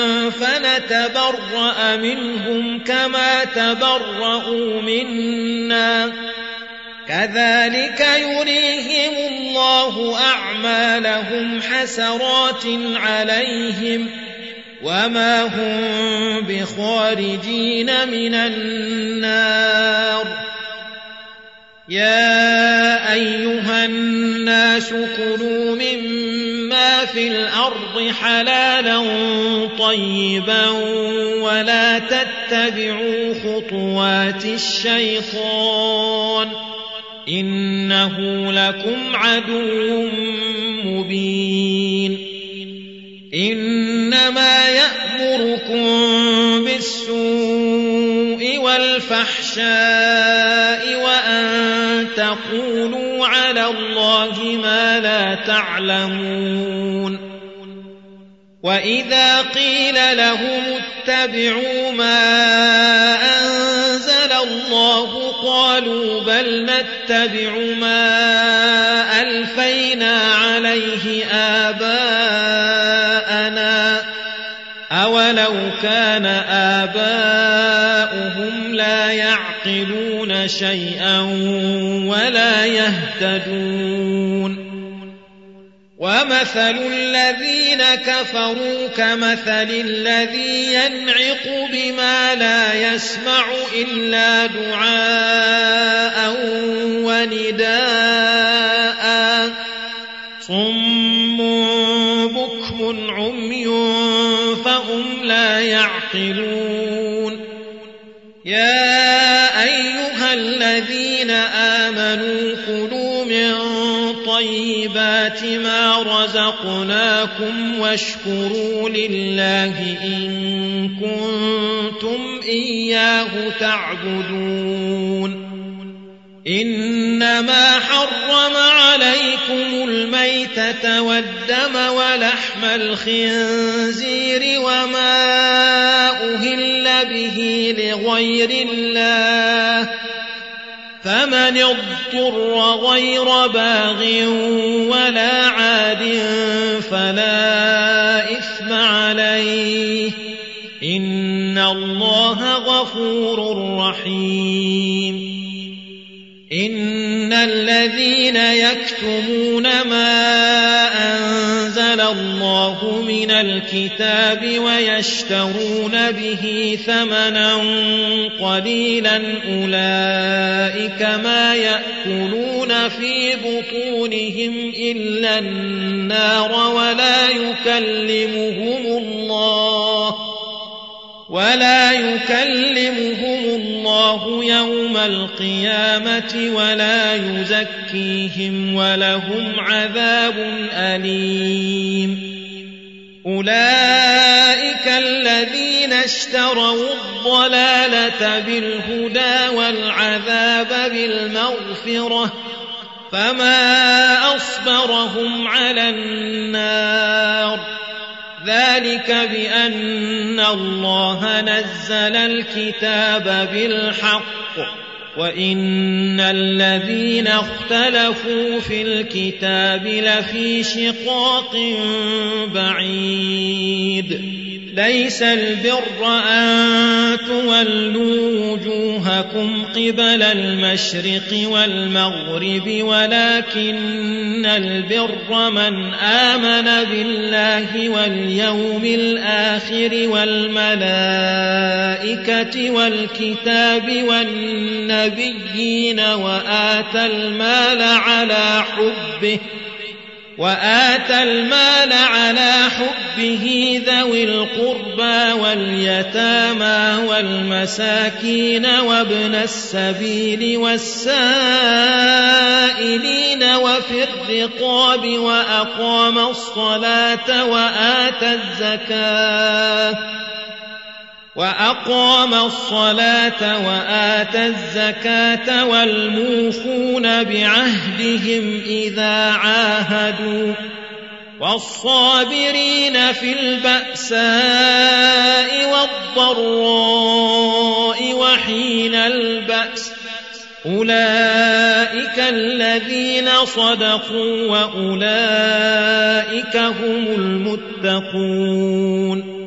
فنتبرأ منهم كما تبرأوا منا كذلك يريهم الله أعمالهم حسرات عليهم وما هم بخارجين من النار. يا أيها الناس كلوا مما في الأرض حلالا طيبا ولا تتبعوا خطوات الشيطان إنه لكم عدو مبين. إنما يأمركم بالسوء والفحشاء وأن تقولوا على الله ما لا تعلمون. وإذا قيل لهم اتبعوا ما أنزل الله قالوا بل نتبع ما ألفينا عليه آباءنا أولو كان آباؤهم لا يعقلون شيئا ولا يهتدون ومثل الذين كفروا كمثل الذي ينعق بما لا يسمع إلا دعاء ونداء صم بكم عمي فهم لا يعقلون يا أيها الذين آمنوا كلوا من طيبات ما رزقناكم واشكروا لله إن كنتم إياه تعبدون إنما حرم عليكم الميتة والدم ولحم الخنزير وما أهل به لغير الله فمن اضطر غير باغ ولا عاد فلا إثم عليه إن الله غفور رحيم إن الذين يكتمون ما أنزل الله من الكتاب ويشترون به ثمنا قليلا أولئك ما يأكلون في بطونهم إلا النار ولا يكلمهم الله يوم القيامة ولا يزكيهم ولهم عذاب أليم أولئك الذين اشتروا الضلالة بالهدى والعذاب بالمغفرة فما أصبرهم على النار ذلك بأن الله نزل الكتاب بالحق وإن الذين اختلفوا في الكتاب لفي شقاق بعيد ليس البر أن تولوا وجوهكم قبل المشرق والمغرب ولكن البر من آمن بالله واليوم الآخر والملائكة والكتاب والنبيين وآتى المال على حبه ذوي القربى واليتامى والمساكين وابن السبيل والسائلين وفي الرقاب وأقام الصلاة وآتى الزكاة والموفون بعهدهم إذا عاهدوا والصابرين في البأساء والضراء وحين البأس أولئك الذين صدقوا وأولئك هم المتقون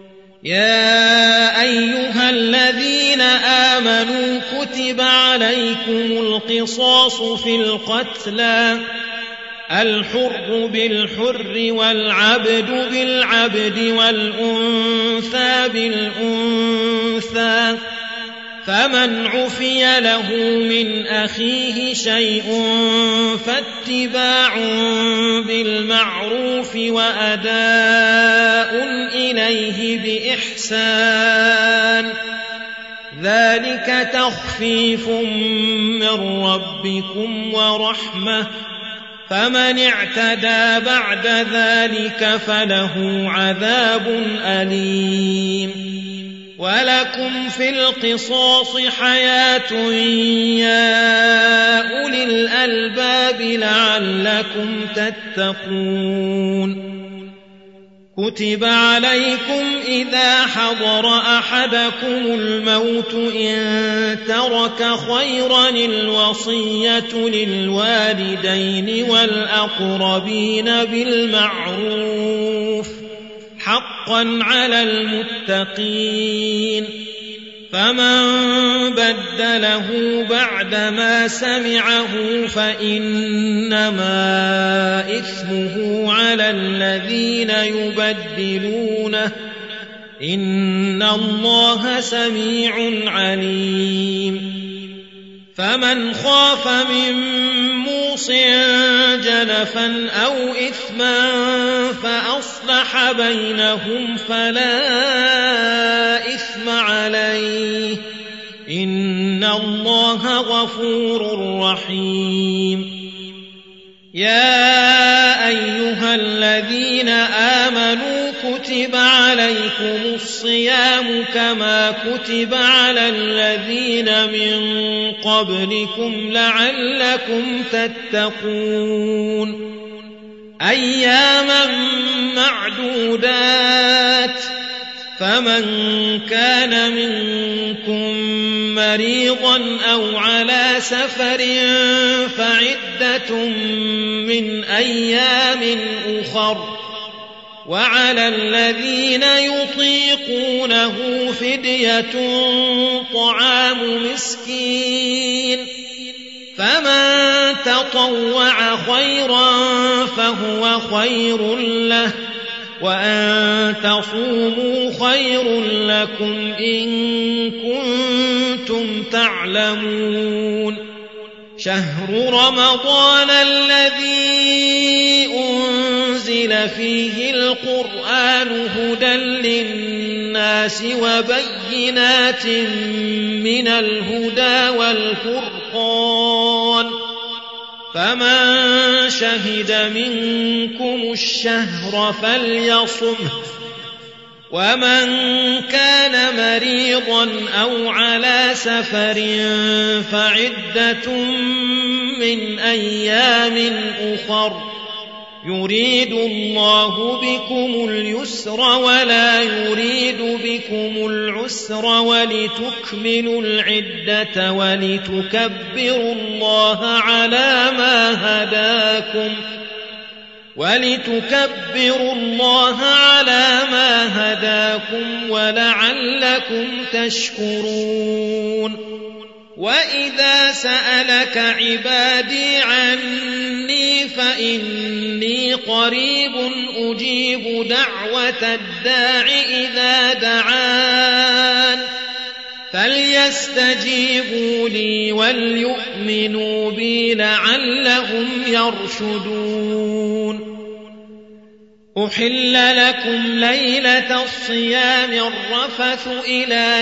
يا أيها الذين آمنوا كتب عليكم القصاص في القتلى الحر بالحر والعبد بالعبد والأنثى بالأنثى فمن عفي له من أخيه شيء فاتباع بالمعروف وأداء إليه بإحسان ذلك تخفيف من ربكم ورحمة فمن اعتدى بعد ذلك فله عذاب أليم ولكم في القصاص حياة يا أولي الألباب لعلكم تتقون كتب عليكم إذا حضر أحدكم الموت إن ترك خيرا الوصية للوالدين والأقربين بالمعروف حقا على المتقين فمن بدله بعدما سمعه فإنما إثمه على الذين يبدلونه إن الله سميع عليم فمن خاف من موص جنفا أو إثما فأصلح بينهم فلا إثم عليه إن الله غفور رحيم يا أيها الذين آمنوا كتب عليكم الصيام كما كتب على الذين من قبلكم لعلكم تتقون أياما معدودات فمن كان منكم مريضا أو على سفر فعدة من أيام أخر وعلى الذين يطيقونه فدية طعام مسكين فمن تطوع خيرا فهو خير له وأن تصوموا خير لكم إن كنتم تعلمون شهر رمضان الذي أنزل فيه القرآن هدى للناس وبينات من الهدى والفرقان فمن شهد منكم الشهر فليصمه ومن كان مريضا أو على سفر فعدة من أيام أخر يريد الله بكم اليسر ولا يريد بكم العسر ولتكملوا العدة ولتكبروا الله على ما هداكم ولعلكم تشكرون وإذا سألك عبادي عني فإني قريب أجيب دعوة الداع إذا دعان فليستجيبوا لي وليؤمنوا بي لعلهم يرشدون أحل لكم ليلة الصيام الرفث إلى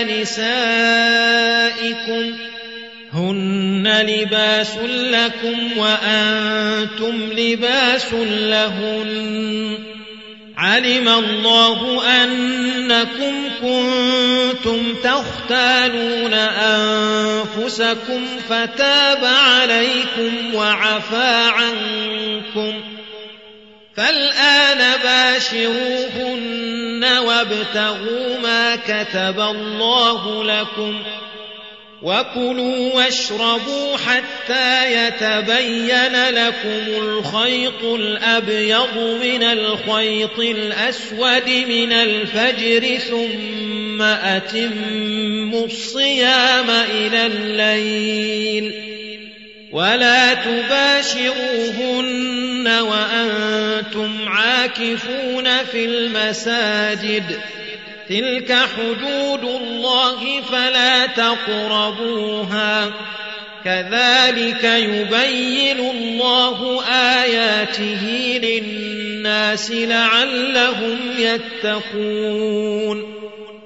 نسائكم هن لباس لكم وأنتم لباس لهن علم الله أنكم كنتم تختانون أنفسكم فتاب عليكم وعفى عنكم فالآن باشروهن وابتغوا ما كتب الله لكم وكلوا واشربوا حتى يتبين لكم الخيط الأبيض من الخيط الأسود من الفجر ثم أتموا الصيام إلى الليل ولا تباشروهن وأنتم عاكفون في المساجد تلك حدود الله فلا تقربوها كذلك يبين الله آياته للناس لعلهم يتقون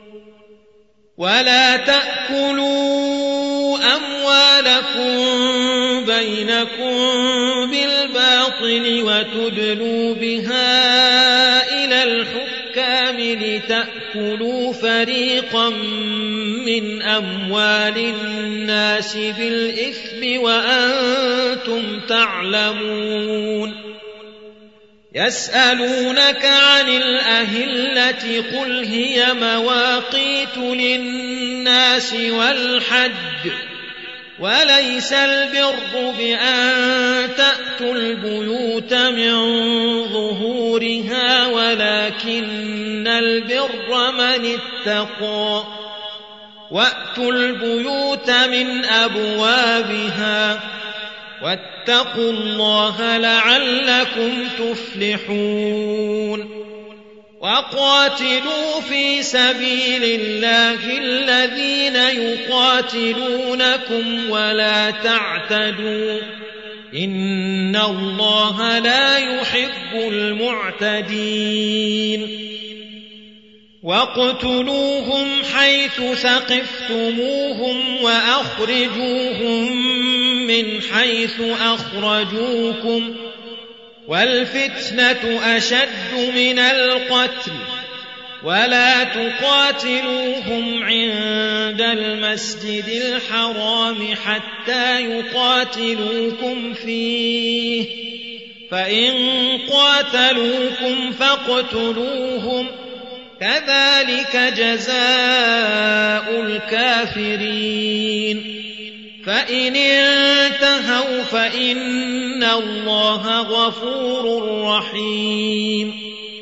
ولا تأكلوا أموالكم بينكم بالباطل وتدلوا بها إلى الحكام لتأكلوا فريقا من أموال الناس بالإثم وأنتم تعلمون يسألونك عن الأهلة قل هي مواقيت للناس والحج وليس البر بأن تأتوا البيوت من ظهورها ولكن البر من اتقى وأتوا البيوت من أبوابها واتقوا الله لعلكم تفلحون وقاتلوا في سبيل الله الذين يقاتلونكم ولا تعتدوا إن الله لا يحب المعتدين واقتلوهم حيث ثقفتموهم وأخرجوهم من حيث أخرجوكم والفتنة أشد من القتل ولا تقاتلوهم عند المسجد الحرام حتى يقاتلوكم فيه فإن قاتلوكم فاقتلوهم كذلك جزاء الكافرين فإن انتهوا فإن الله غفور رحيم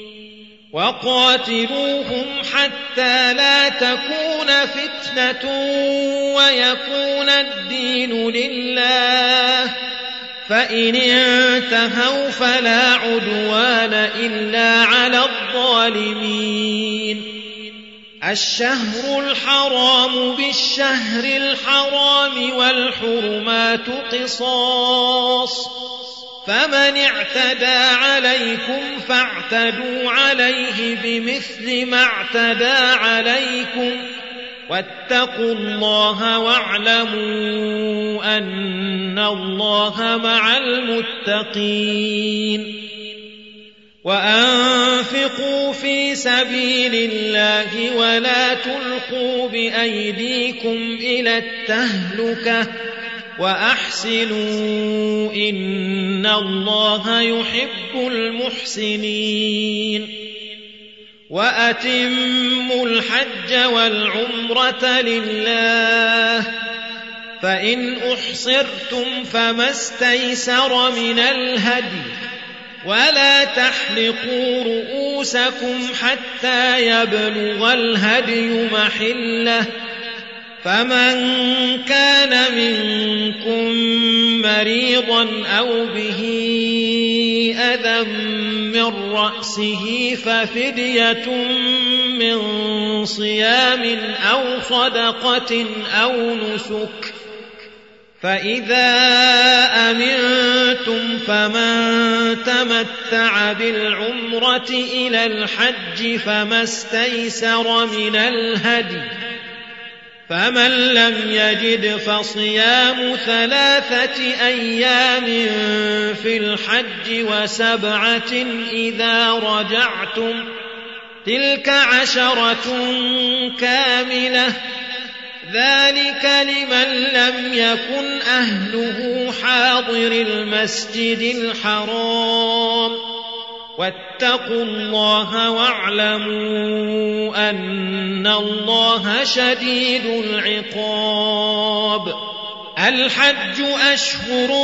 وقاتلوهم حتى لا تكون فتنة ويكون الدين لله فإن انتهوا فلا عدوان إلا على الظالمين الشهر الحرام بالشهر الحرام والحرمات قصاص فمن اعتدى عليكم فاعتدوا عليه بمثل ما اعتدى عليكم واتقوا الله واعلموا أن الله مع المتقين وأنفقوا في سبيل الله ولا تلقوا بأيديكم إلى التهلكة وأحسنوا إن الله يحب المحسنين وأتموا الحج والعمرة لله فإن أحصرتم فما استيسر من الهدي ولا تحلقوا رؤوسكم حتى يبلغ الهدي محله فمن كان منكم مريضا أو به أذى من رأسه ففدية من صيام أو صدقة أو نسك فإذا أمنتم فمن تمتع بالعمرة إلى الحج فما استيسر من الهدي فمن لم يجد فصيام 3 أيام في الحج و7 إذا رجعتم تلك 10 كاملة ذلك لمن لم يكن أهله حاضر المسجد الحرام واتقوا الله واعلموا أن الله شديد العقاب الحج أشهر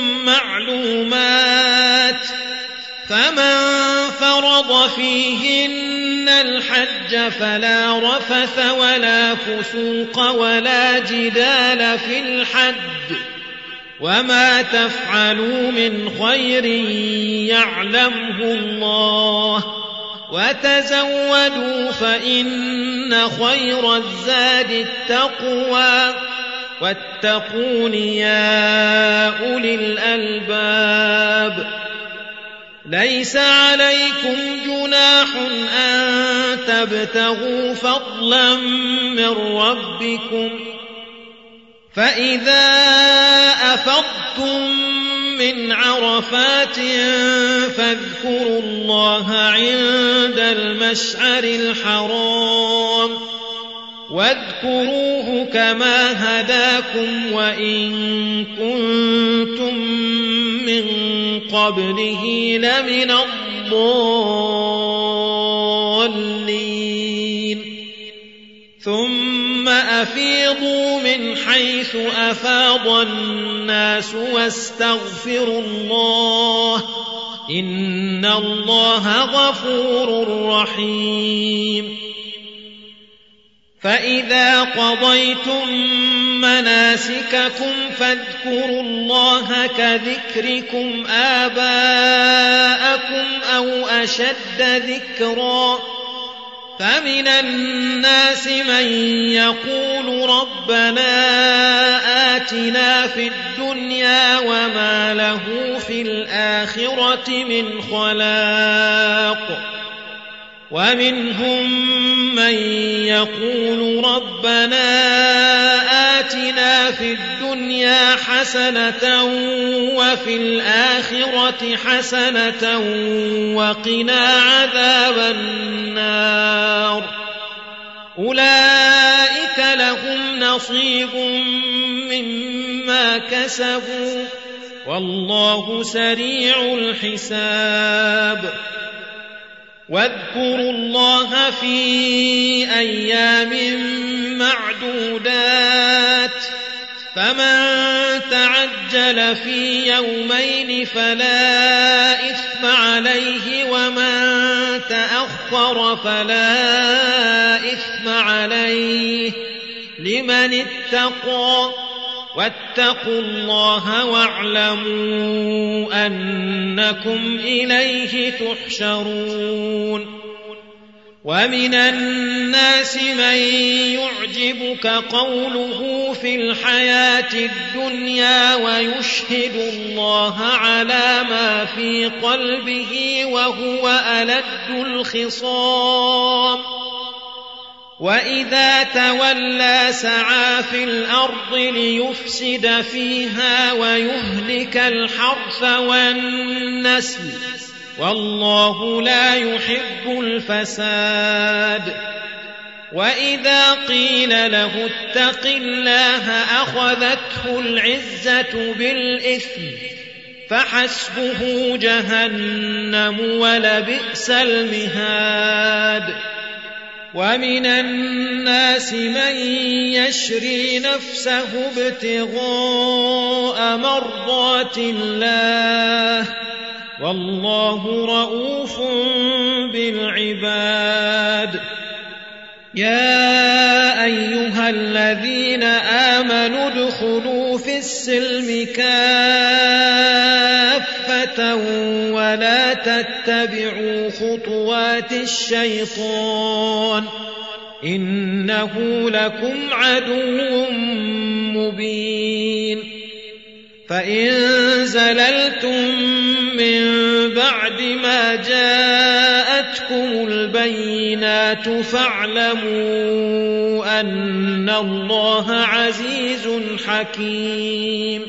معلومات فمن فرض فيهن الحج فلا رفث ولا فسوق ولا جدال في الحج وما تفعلوا من خير يعلمه الله وتزودوا فإن خير الزاد التقوى واتقون يا أولي الألباب ليس عليكم جناح أن تبتغوا فضلا من ربكم فإذا أفضتم من عرفات فاذكروا الله عند المشعر الحرام واذكروه كما هداكم وإن كنتم من قبله لمن الضالين الضالين ثم أفيضوا من حيث أفاض الناس واستغفروا الله إن الله غفور رحيم فإذا قضيتم مناسككم فاذكروا الله كذكركم آباءكم أو أشد ذكرا فمن الناس من يقول ربنا آتنا في الدنيا وما له في الآخرة من خلاق ومنهم من يقول ربنا آتنا في الدنيا حسنة وفي الآخرة حسنة وقنا عذاب النار أولئك لهم نصيب مما كسبوا والله سريع الحساب واذكروا الله في أيام معدودات فمن تعجل في يومين فلا إثم عليه ومن تأخر فلا إثم عليه لمن اتقى واتقوا الله واعلموا أنكم إليه تحشرون ومن الناس من يعجبك قوله في الحياة الدنيا ويشهد الله على ما في قلبه وهو ألد الخصام وإذا تولى سعى في الأرض ليفسد فيها ويهلك الحرث والنسل والله لا يحب الفساد وإذا قيل له اتق الله أخذته العزة بالإثم فحسبه جهنم ولبئس المهاد ومن الناس من يشري نفسه ابتغاء مرضات الله والله رؤوف بالعباد يا أيها الذين آمنوا ادخلوا في السلم كافة ولا تتبعوا خطوات الشيطان إنه لكم عدو مبين فإن زللتم من بعد ما جاءتكم البينات فاعلموا أن الله عزيز حكيم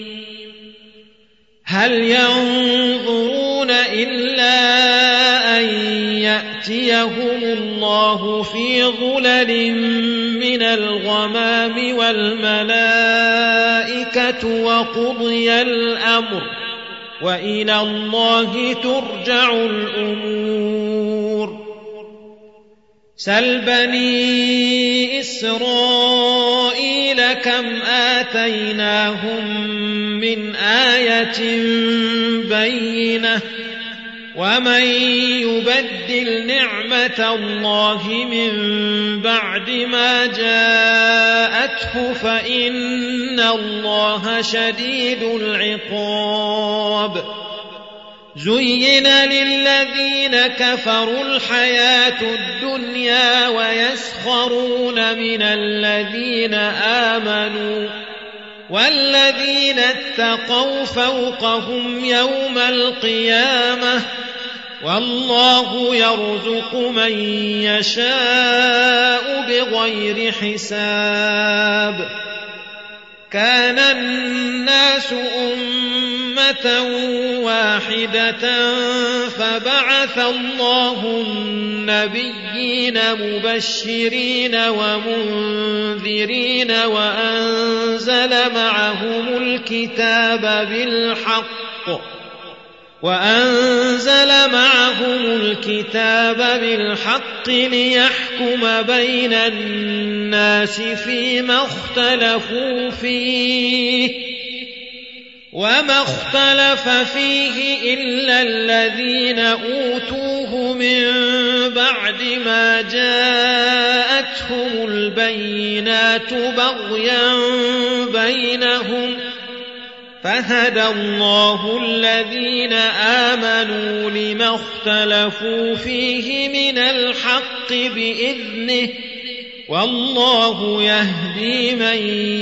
هل ينظرون إلا أن يأتيهم الله في ظلل من الغمام والملائكة وقضي الأمر وإلى الله ترجع الأمور سل بني إسرائيل كم آتيناهم من آية بينة ومن يبدل نعمة الله من بعد ما جاءته فإن الله شديد العقاب زين للذين كفروا الحياة الدنيا ويسخرون من الذين آمنوا والذين اتقوا فوقهم يوم القيامة والله يرزق من يشاء بغير حساب كان الناس أمة واحدة فبعث الله النبيين مبشرين ومنذرين وأنزل معهم الكتاب بالحق وأنزل معهم الكتاب بالحق ليحكم بين الناس فيما اختلفوا فيه وما اختلف فيه إلا الذين أوتوه من بعد ما جاءتهم البينات بغيا بينهم فهدى الله الذين آمنوا لما اختلفوا فيه من الحق بإذنه والله يهدي من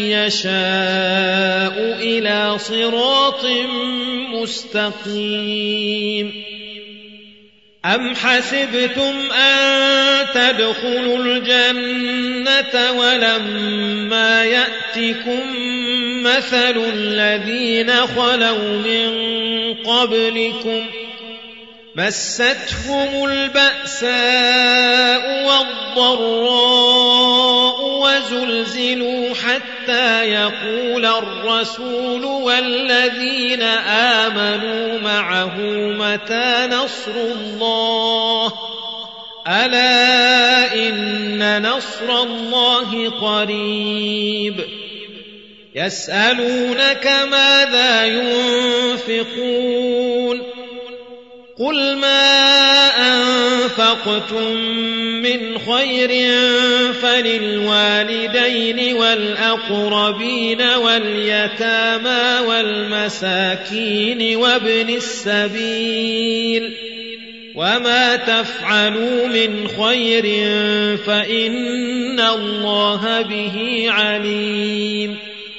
يشاء إلى صراط مستقيم. أم حسبتم أن تدخلوا الجنة ولما يأتكم مثل الذين خلوا من قبلكم مستهم البأساء والضراء وزلزلوا حتى يقول الرسول والذين آمنوا معه متى نصر الله ألا إن نصر الله قريب. يسألونك ماذا ينفقون قل ما أنفقتم من خير فللوالدين والأقربين واليتامى والمساكين وابن السبيل وما تفعلوا من خير فإن الله به عليم.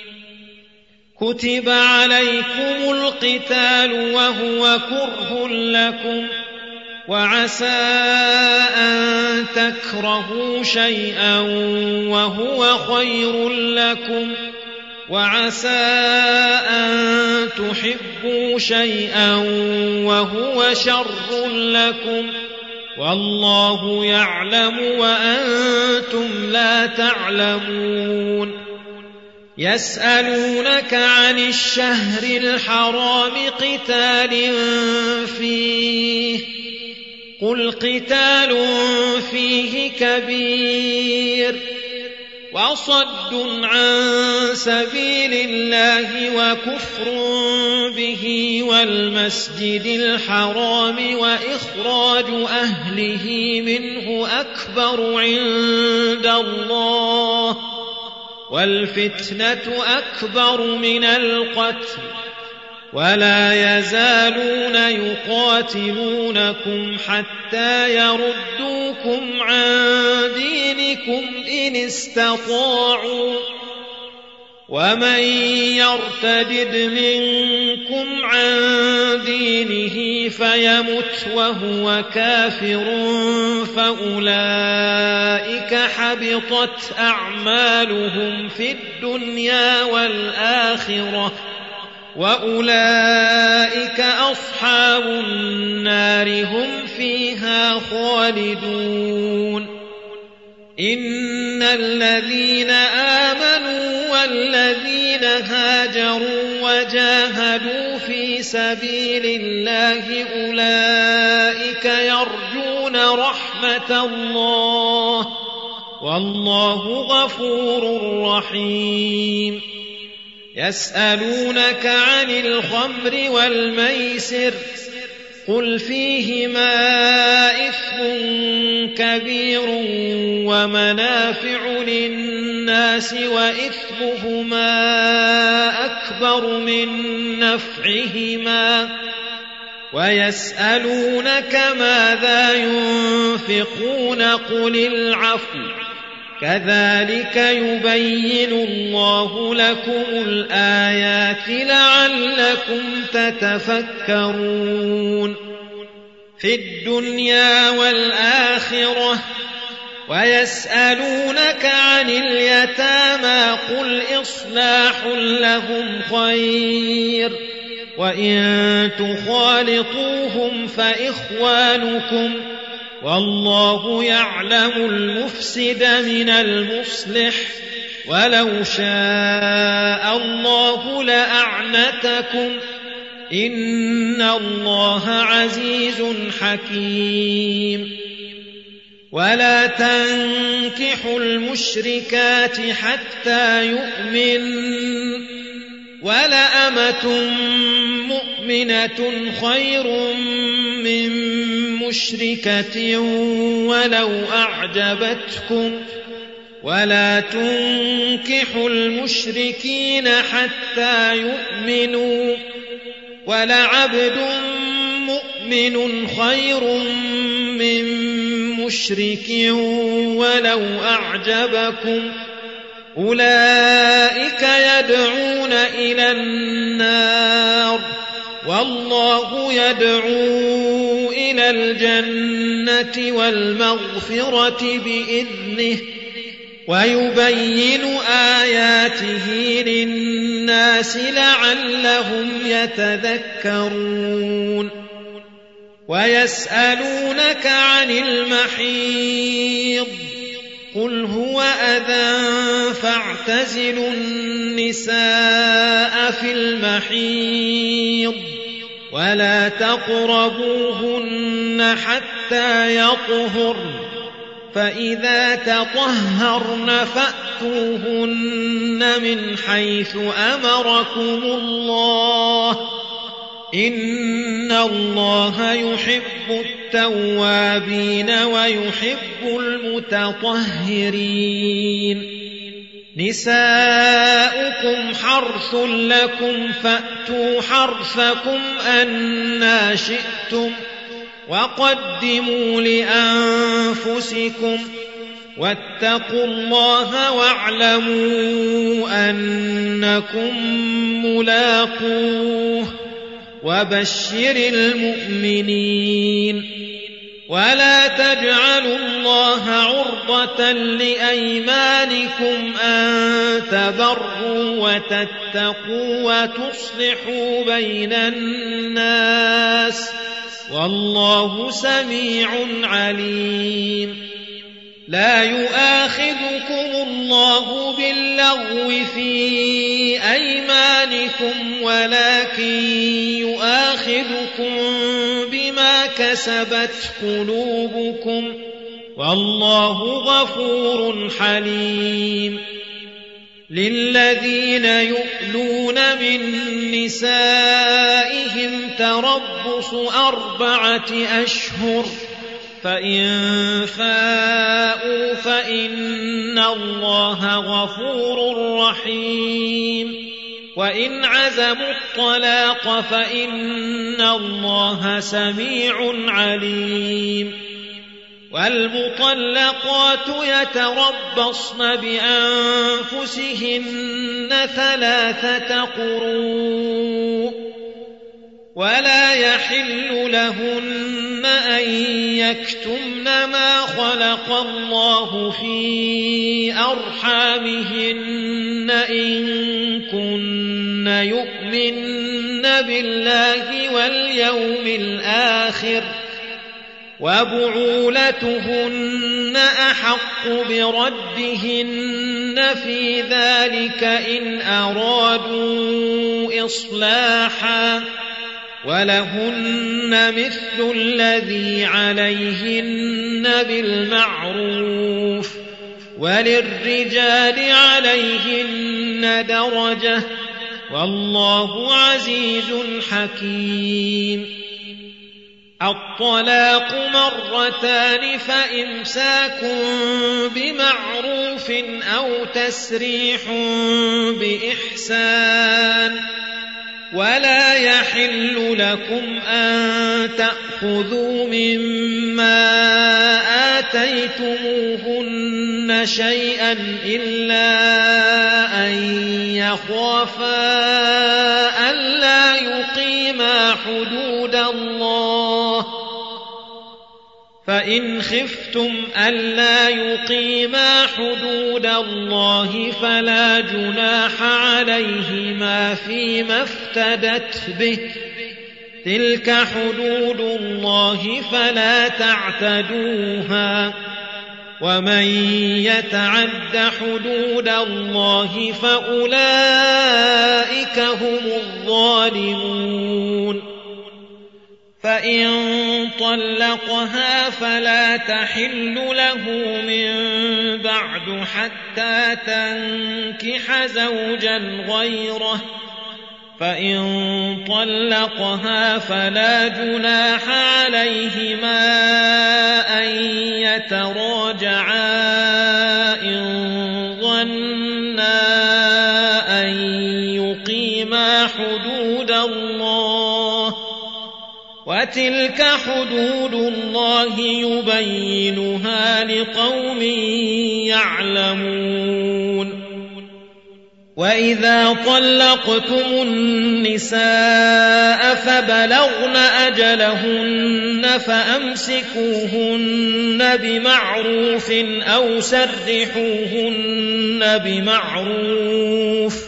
كتب عليكم القتال وهو كره لكم وعسى أن تكرهوا شيئا وهو خير لكم وعسى أن تحبوا شيئا وهو شر لكم والله يعلم وأنتم لا تعلمون. يسألونك عن الشهر الحرام قتال فيه قل قتال فيه كبير وصد عن سبيل الله وكفر به والمسجد الحرام وإخراج أهله منه أكبر عند الله والفتنة أكبر من القتل ولا يزالون يقاتلونكم حتى يردوكم عن دينكم إن استطاعوا ومن يرتد منكم عن دينه فيمت وهو كافر فأولئك حبطت أعمالهم في الدنيا والآخرة وأولئك أصحاب النار هم فيها خالدون. إن الذين آمنوا والذين هاجروا وجاهدوا في سبيل الله أولئك يرجون رحمة الله والله غفور رحيم. يسألونك عن الخمر والميسر قل فيهما إثم كبير ومنافع للناس وإثمهما أكبر من نفعهما ويسألونك ماذا ينفقون قل العفو كذلك يبين الله لكم الآيات لعلكم تتفكرون. في الدنيا والآخرة ويسألونك عن اليتامى قل إصلاح لهم خير وإن تخالطوهم فإخوانكم والله يعلم المفسد من المصلح ولو شاء الله لأعنتكم إن الله عزيز حكيم ولا تنكحوا المشركات حتى يؤمن ولأمة مؤمنة خير من مشركة ولو أعجبتكم ولا تنكحوا المشركين حتى يؤمنوا ولعبد مؤمن خير من مشرك ولو أعجبكم أولئك يدعون إلى النار والله يدعو إلى الجنة والمغفرة بإذنه ويبين آياته للناس لعلهم يتذكرون ويسألونك عن المحيض قل هو أذى فاعتزلوا النساء في المحيض ولا تقربوهن حتى يطهرن فإذا تطهرن فأتوهن من حيث أمركم الله إن الله يحب التوابين ويحب المتطهرين نساؤكم حرث لكم فأتوا حرثكم أنى شئتم وقدموا لأنفسكم واتقوا الله واعلموا أنكم ملاقوه وبشر المؤمنين ولا تجعلوا الله عرضة لأيمانكم أن تبروا وتتقوا وتصلحوا بين الناس والله سميع عليم لا يؤاخذكم الله باللغو في أيمانكم ولكن يؤاخذكم بما كسبت قلوبكم والله غفور حليم للذين يؤلون من نسائهم تربص 4 أشهر فإن فاءوا فإن الله غفور رحيم وإن عزموا الطلاق فإن الله سميع عليم والمطلقات يتربصن بأنفسهن 3 قروء ولا يحل لهن أن يكتمن ما خلق الله في أرحامهن إن كن يؤمن بالله واليوم الآخر وبعولتهن أحق بردهن في ذلك إن أرادوا إصلاحا ولهن مثل الذي عليهن بالمعروف وللرجال عليهن درجة والله عزيز حكيم الطلاق 2 فإمساك بمعروف أو تسريح بإحسان ولا يحل لكم أن تأخذوا مما آتيتموهن شيئا إلا أن يخافا ألا يقيما حدود الله فإن خفتم ألا يقيما حدود الله فلا جناح عليهما فيما افتدت به تلك حدود الله فلا تعتدوها ومن يتعد حدود الله فأولئك هم الظالمون. فإن طلقها فلا تحل له من بعد حتى تنكح زوجا غيره، فإن طلقها فلا جناح عليهما أن يتراجعا إن ظنا أن يقيما حدود الله، وتلك حدود الله يبينها لقوم يعلمون. وإذا طلقتم النساء فبلغن أجلهن فأمسكوهن بمعروف أو سرحوهن بمعروف،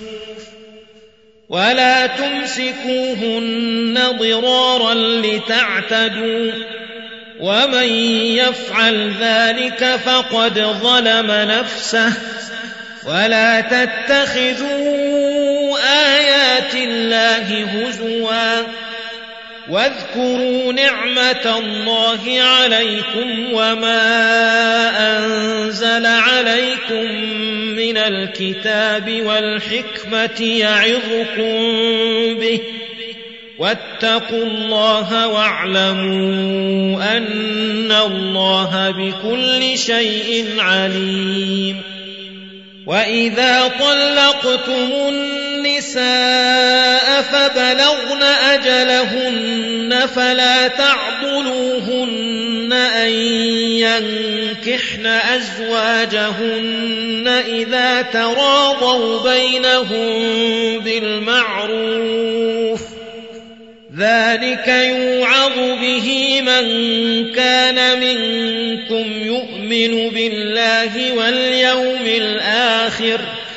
ولا تمسكوهن ضرارا لتعتدوا، ومن يفعل ذلك فقد ظلم نفسه. ولا تتخذوا آيات الله هزوا، واذكروا نعمة الله عليكم وما أنزل عليكم من الكتاب والحكمة يعظكم به، واتقوا الله واعلموا أن الله بكل شيء عليم. وإذا طلقتم النساء فبلغن أجلهن فلا تعضلوهن أن ينكحن أزواجهن إذا تراضوا بينهم بالمعروف، ذلك يوعظ به من كان منكم يؤمن بالله واليوم الآخر،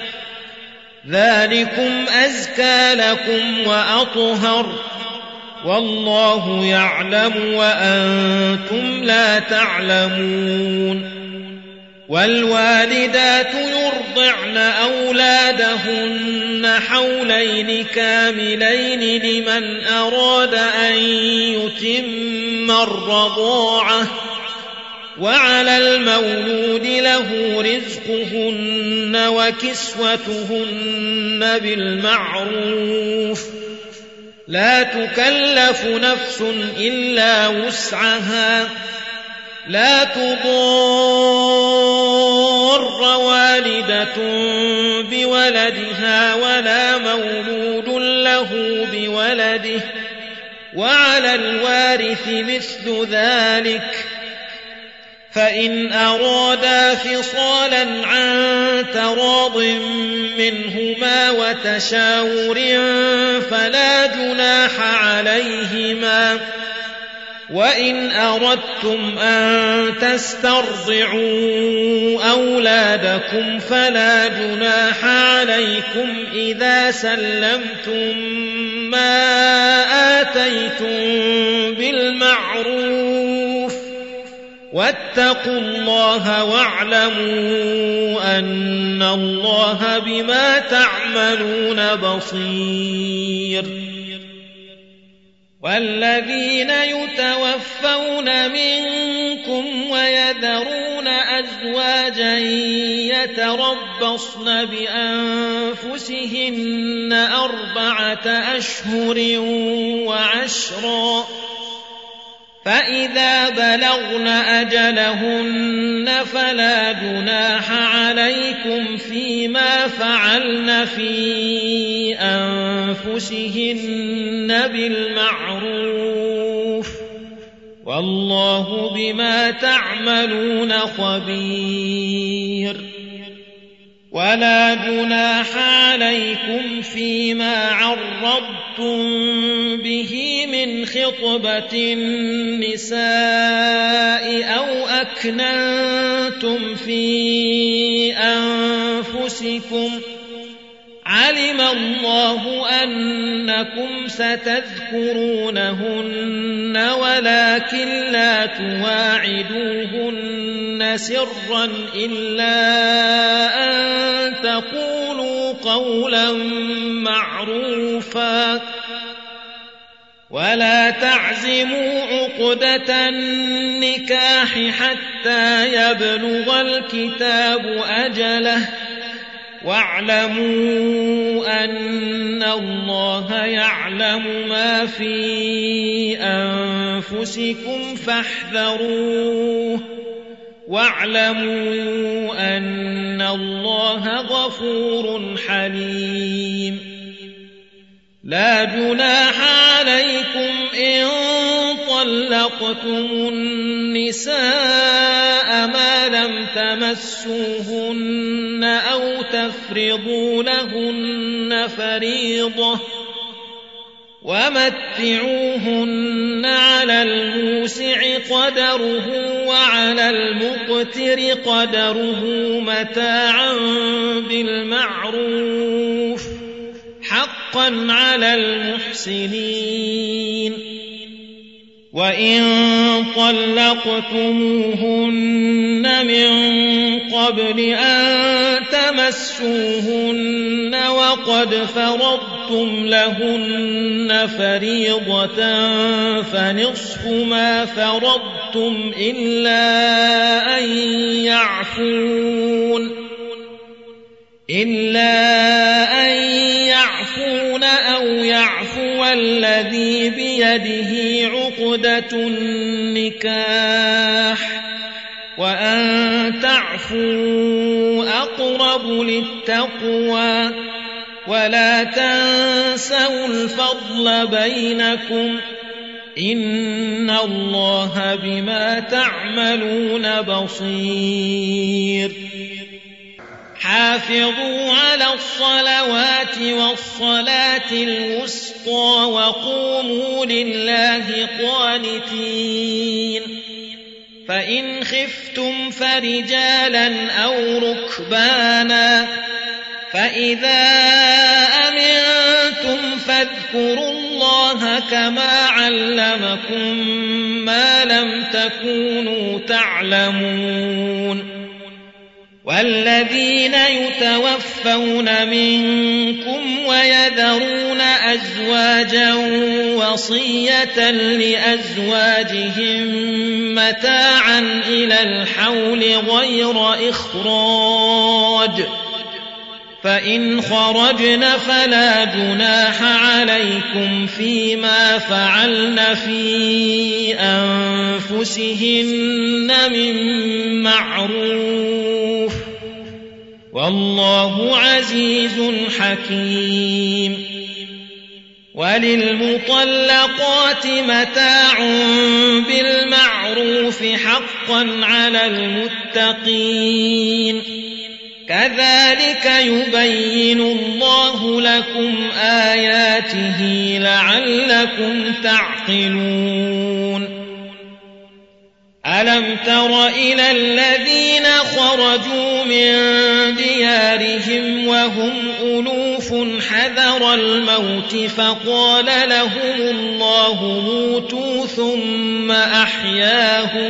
ذلكم أزكى لكم وأطهر، والله يعلم وأنتم لا تعلمون. والوالدات يرضعن أولادهن حولين كاملين لمن أراد أن يتم الرضاعة، وعلى المولود له رزقهن وكسوتهن بالمعروف، لا تكلف نفس إلا وسعها، لا تضار والدة بولدها ولا مولود له بولده، وعلى الوارث مثل ذلك، فإن أرادا فصالا عن تراض منهما وتشاور فلا جناح عليهما. وإن أردتم أن تسترضعوا أولادكم فلا جناح عليكم إذا سلمتم ما آتيتم بالمعروف، واتقوا الله واعلموا أن الله بما تعملون بصير. والذين يتوفون منكم ويذرون أزواجا يتربصن بأنفسهن 4 أشهر وعشرا، فإذا بلغن أجلهن فلا جناح عليكم فيما فعلن في أنفسهن بالمعروف، والله بما تعملون خبير. ولا جناح عليكم فيما عرضتم به من خطبة النساء أو أكننتم في أنفسكم، علم الله أنكم ستذكرونهن ولكن لا تواعدوهن سرا إلا أن تقولوا قولا معروفا ولا تعزموا عقدة النكاح حتى يبلغ الكتاب أجله واعلموا أن الله يعلم ما في أنفسكم فاحذروه واعلموا أن الله غفور حليم لا جناح عليكم إن طلقتم النساء ما لم تمسوهن أو تفرضوا لهن فريضة ومتعوهن على الموسع قدره وعلى المقتر قدره متاعا بالمعروف حقا على المحسنين وإن طلقتموهن من قبل أن تمسوهن وقد فرضتم لهن فريضة فنصف ما فرضتم إلا أن يعفون أو يعفو الذي بيده عقدة النكاح وأن تعفوا أقرب للتقوى ولا تنسوا الفضل بينكم إن الله بما تعملون بصير حافظوا على الصلوات والصلاة الوسطى وقوموا لله قانتين فإن خفتم فرجالا أو ركبانا فإذا أمنتم فاذكروا الله كما علمكم ما لم تكونوا تعلمون والذين يتوفون منكم ويذرون أزواجا وصية لأزواجهم متاعا إلى الحول غير إخراج فإن خرجن فلا جناح عليكم فيما فعلن في أنفسهن من معروف والله عزيز حكيم وللمطلقات متاع بالمعروف حقا على المتقين كذلك يبين الله لكم آياته لعلكم تعقلون ألم تر إلى الذين خرجوا من ديارهم وهم ألوف حذر الموت فقال لهم الله موتوا ثم أحياهم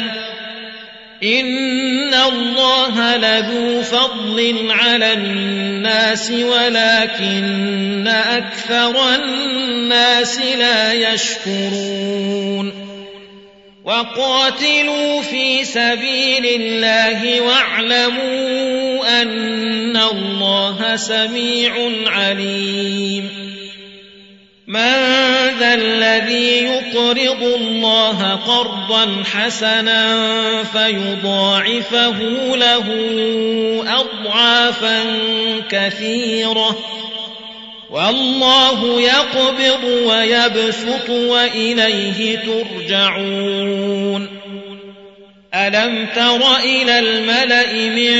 إن الله لذو فضل على الناس ولكن أكثر الناس لا يشكرون وقاتلوا في سبيل الله واعلموا أن الله سميع عليم من ذا الذي يقرض الله قرضا حسنا فيضاعفه له أضعافا كثيرة والله يقبض ويبسط وإليه ترجعون ألم تر إلى الملأ من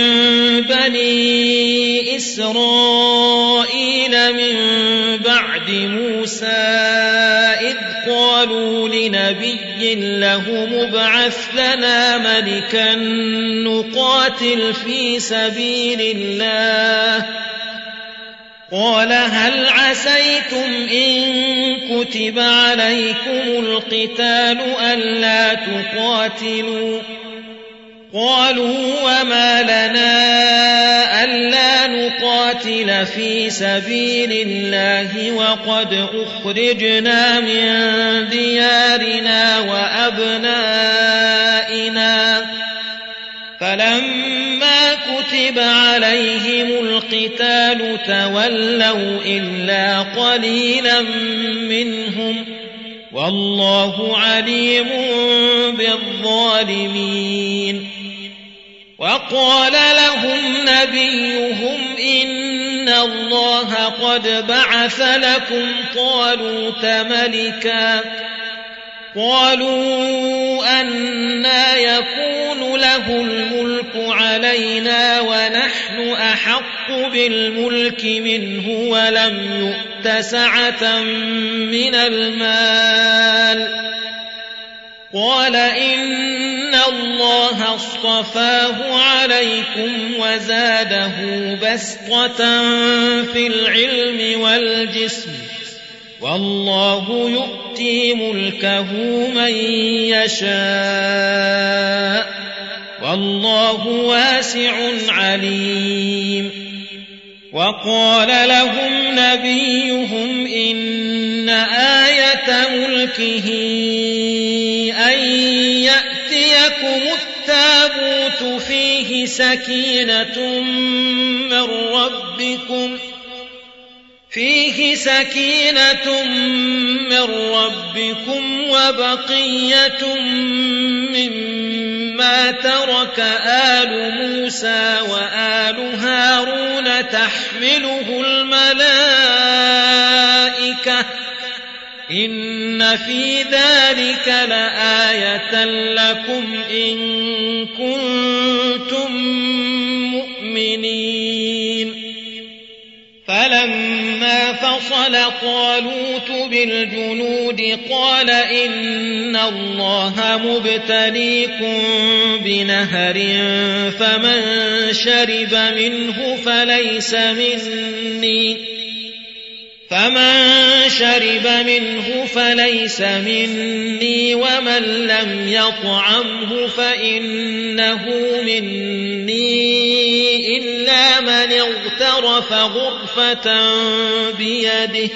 بني إسرائيل من بعد موسى إذ قالوا لنبي له ابعث لنا ملكا نقاتل في سبيل الله قال هل عسيتم إن كتب عليكم القتال ألا تقاتلوا قالوا وما لنا ألا نقاتل في سبيل الله وقد أخرجنا من ديارنا وأبنائنا فلما كتب عليهم القتال تولوا إلا قليلا منهم والله عليم بالظالمين وقال لهم نبيهم إن الله قد بعث لكم طالوت ملكا قالوا أنى يكون له الملك علينا ونحن أحق بالملك منه ولم يؤت سعة من المال قال إن الله اصطفاه عليكم وزاده بسطة في العلم والجسم والله يؤتي ملكه من يشاء والله واسع عليم وقال لهم نبيهم إن آية ملكه أن يأتيكم التابوت فيه سكينة من ربكم وبقية مما ترك آل موسى وآل هارون تحمله الملائكة إن في ذلك لآية لكم إن كنتم مؤمنين فلما فصل طالوت بالجنود قال إن الله مبتليكم بنهر فمن شرب منه فليس مني ومن لم يطعمه فإنه مني إلا من اغترف غرفة بيده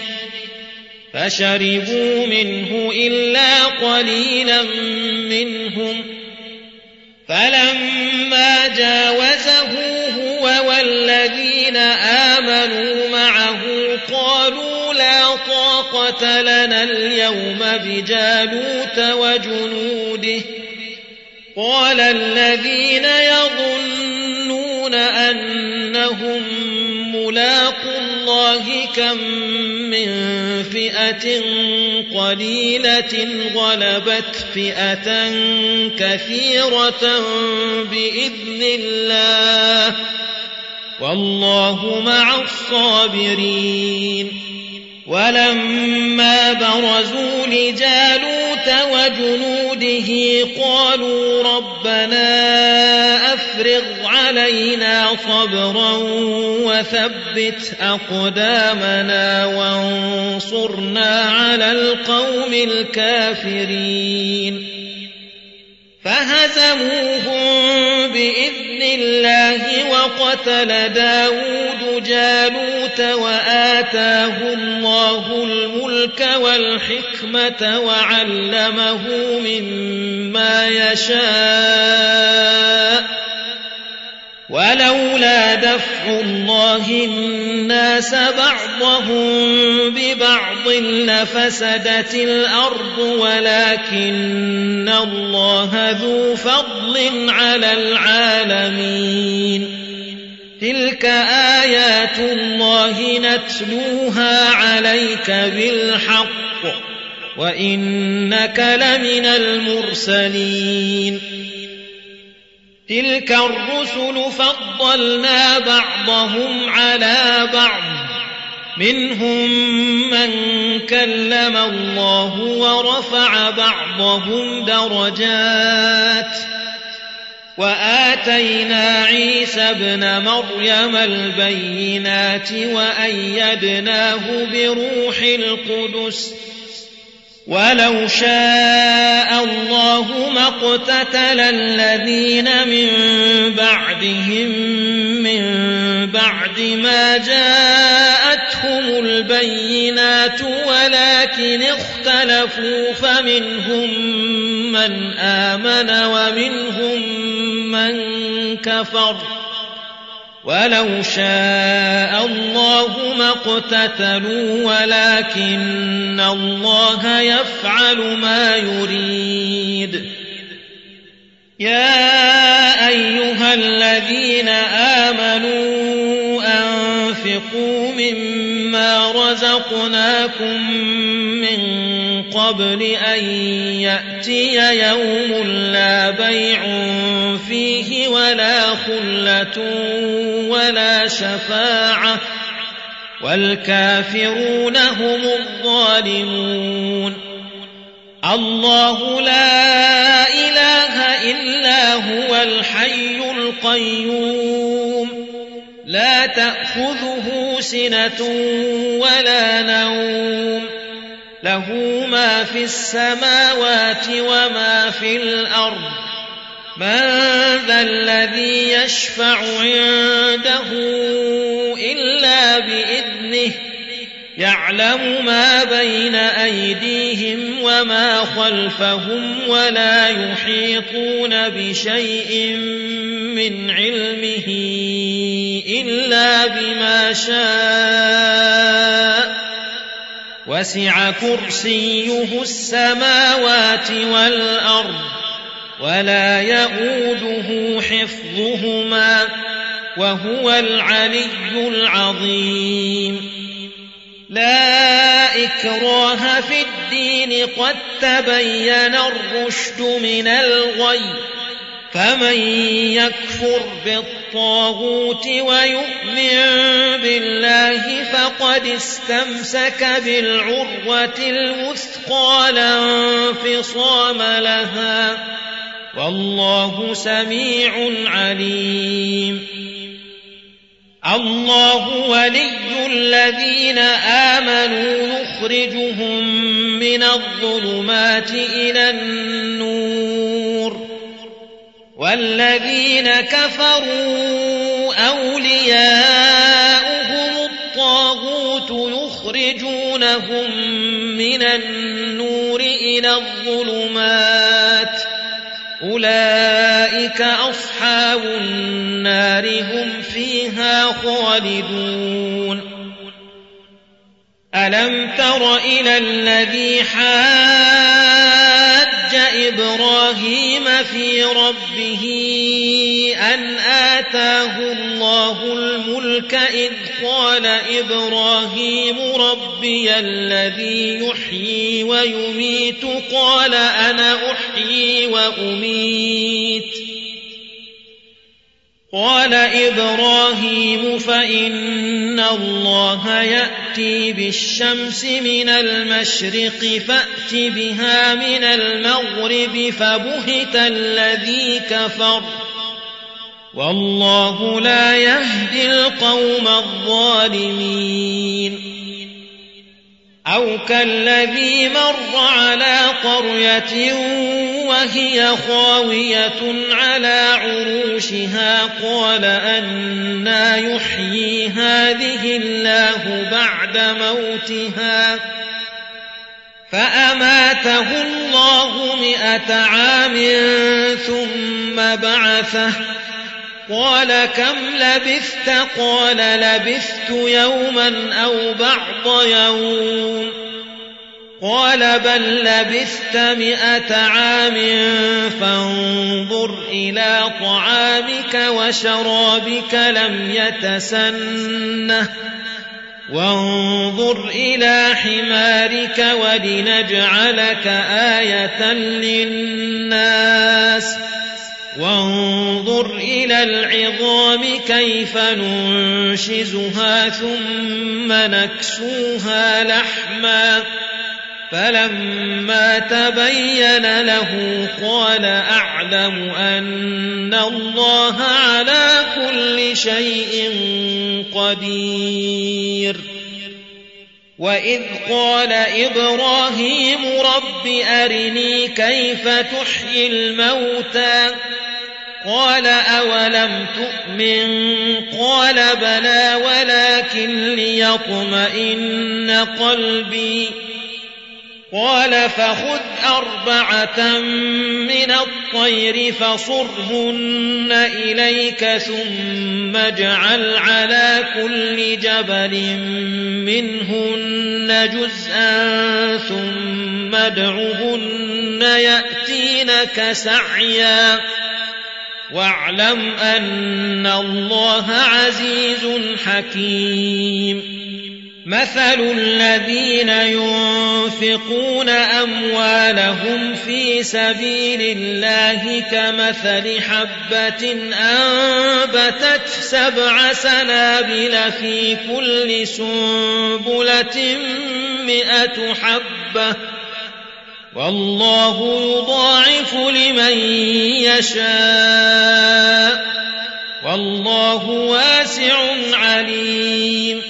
فشربوا منه إلا قليلا منهم فلما جاوزه هو والذين آمنوا معه قالوا لا طاقة لنا اليوم بجالوت وجنوده قال الذين يظنون أنهم ملاقو الله كم من فئة قليلة غلبت فئة كثيرة بإذن الله والله مع الصابرين ولما برزوا لجالوت وجنوده قالوا ربنا أفرغ علينا صبرا وثبت أقدامنا وانصرنا على القوم الكافرين فهزموهم بإذن الله وقتل داود جالوت وآتاه الله الملك والحكمة وعلمه مما يشاء ولولا دفع الله الناس بعضهم ببعض لفسدت الأرض ولكن الله ذو فضل على العالمين تلك آيات الله نتلوها عليك بالحق وإنك لمن المرسلين تلك الرسل فضلنا بعضهم على بعض منهم من كلم الله ورفع بعضهم درجات وآتينا عيسى ابن مريم البينات وأيدناه بروح القدس ولو شاء الله ما اقتتل الذين من بعدهم من بعد ما جاءتهم البينات ولكن اختلفوا فمنهم من آمن ومنهم من كفر ولو شاء الله ما اقتتلوا ولكن الله يفعل ما يريد. يا أيها الذين آمنوا أنفقوا مما رزقناكم من قبل أن يأتي يوم لا بيع فيه ولا خلة ولا شفاعة والكافرون هم الظالمون. الله لا إله إلا هو الحي القيوم لا تأخذه سنة ولا نوم له ما في السماوات وما في الأرض من ذا الذي يشفع عنده إلا بإذنه يعلم ما بين أيديهم وما خلفهم ولا يحيطون بشيء من علمه إلا بما شاء وسع كرسيه السماوات والأرض ولا يؤوده حفظهما وهو العلي العظيم. لا إكراه في الدين قد تبين الرشد من الغي فمن يكفر بالطاغوت ويؤمن بالله فقد استمسك بالعروة الوثقى لا انفصام لها والله سميع عليم. الله ولي الذين آمنوا يخرجهم من الظلمات إلى النور والذين كفروا أولياؤهم الطاغوت يخرجونهم من النور إلى الظلمات أولئك أصحاب النار هم فيها خالدون. ألم تر إلى الذي حاج إبراهيم في ربه أن آتاه الله الملك إذ قال إبراهيم ربي الذي يحيي ويميت قال أنا أحيي وأميت قال إبراهيم فإن الله يأتي بالشمس من المشرق فأت بها من المغرب فبهت الذي كفر والله لا يهدي القوم الظالمين. أو كالذي مر على قرية وهي خاوية على عروشها قال أنى يحيي هذه الله بعد موتها فأماته الله 100 عام ثم بعثه قال كم لبثت قال لبثت يوما أو بعض يوم قال بل لبثت 100 عام فانظر إلى طعامك وشرابك لم يتسنه وانظر إلى حمارك ولنجعلك آية للناس وانظر إلى العظام كيف ننشزها ثم نكسوها لحما فلما تبين له قال أعلم أن الله على كل شيء قدير. وإذ قال إبراهيم رب أرني كيف تحيي الموتى قال أولم تؤمن قال بلى ولكن ليطمئن قلبي قال فخذ 4 من الطير فصرهن إليك ثم اجعل على كل جبل منهن جزءا ثم ادعهن يأتينك سعيا واعلم أن الله عزيز حكيم. مثل الذين ينفقون أموالهم في سبيل الله كمثل حبة أنبتت 7 سنابل في كل سنبلة 100 حبة والله يضاعف لمن يشاء والله واسع عليم.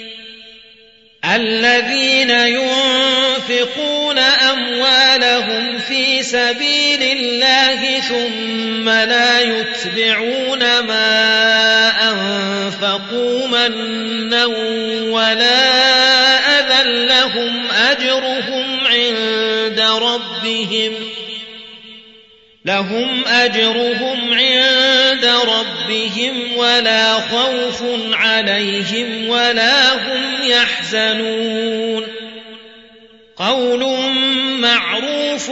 الذين ينفقون أموالهم في سبيل الله ثم لا يتبعون ما أنفقوا منا ولا أذى لهم أجرهم عند ربهم ولا خوف عليهم ولا هم يحزنون. قول معروف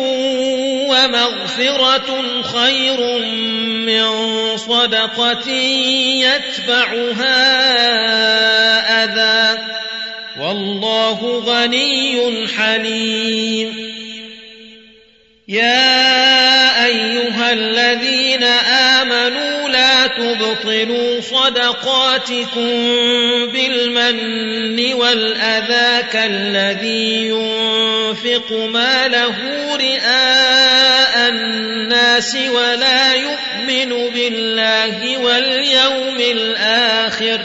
ومغفرة خير من صدقة يتبعها أذى والله غني حليم. يا أيها الذين آمنوا لا تبطلوا صدقاتكم بالمن والأذى كالذي ينفق ماله رئاء الناس ولا يؤمن بالله واليوم الآخر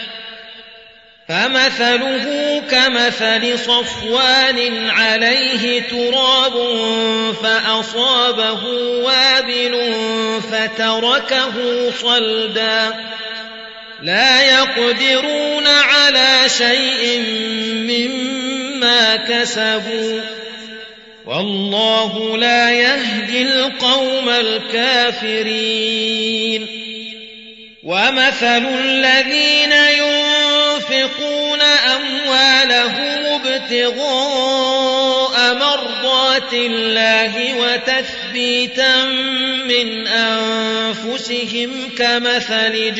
فمثله كمثل صفوان عليه تراب فأصابه وابل فتركه صلدا لا يقدرون على شيء مما كسبوا والله لا يهدي القوم الكافرين. ومثل الذين ينفقون أموالهم ابتغاء مرضات الله وتثبيتا من أنفسهم كمثل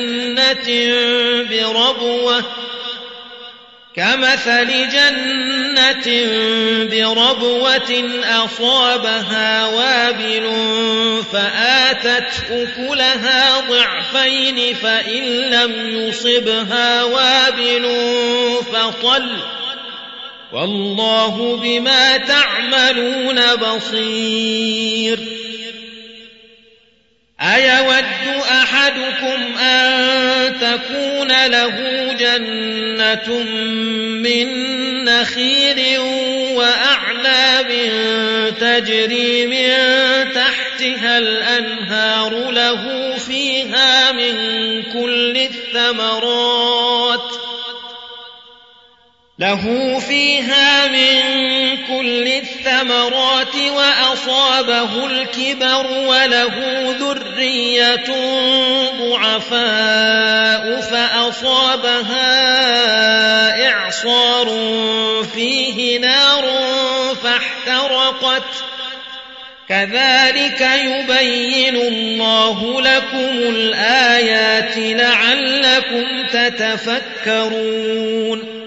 جنة بربوة أصابها وابل فآتت أكلها ضعفين فإن لم يصبها وابل فطل والله بما تعملون بصير. أيود أحدكم أن تكون له جنة من نخيل وأعناب تجري من تحتها الأنهار له فيها من كل الثمرات وأصابه الكبر وله ذرية ضعفاء فأصابها إعصار فيه نار فاحترقت كذلك يبين الله لكم الآيات لعلكم تتفكرون.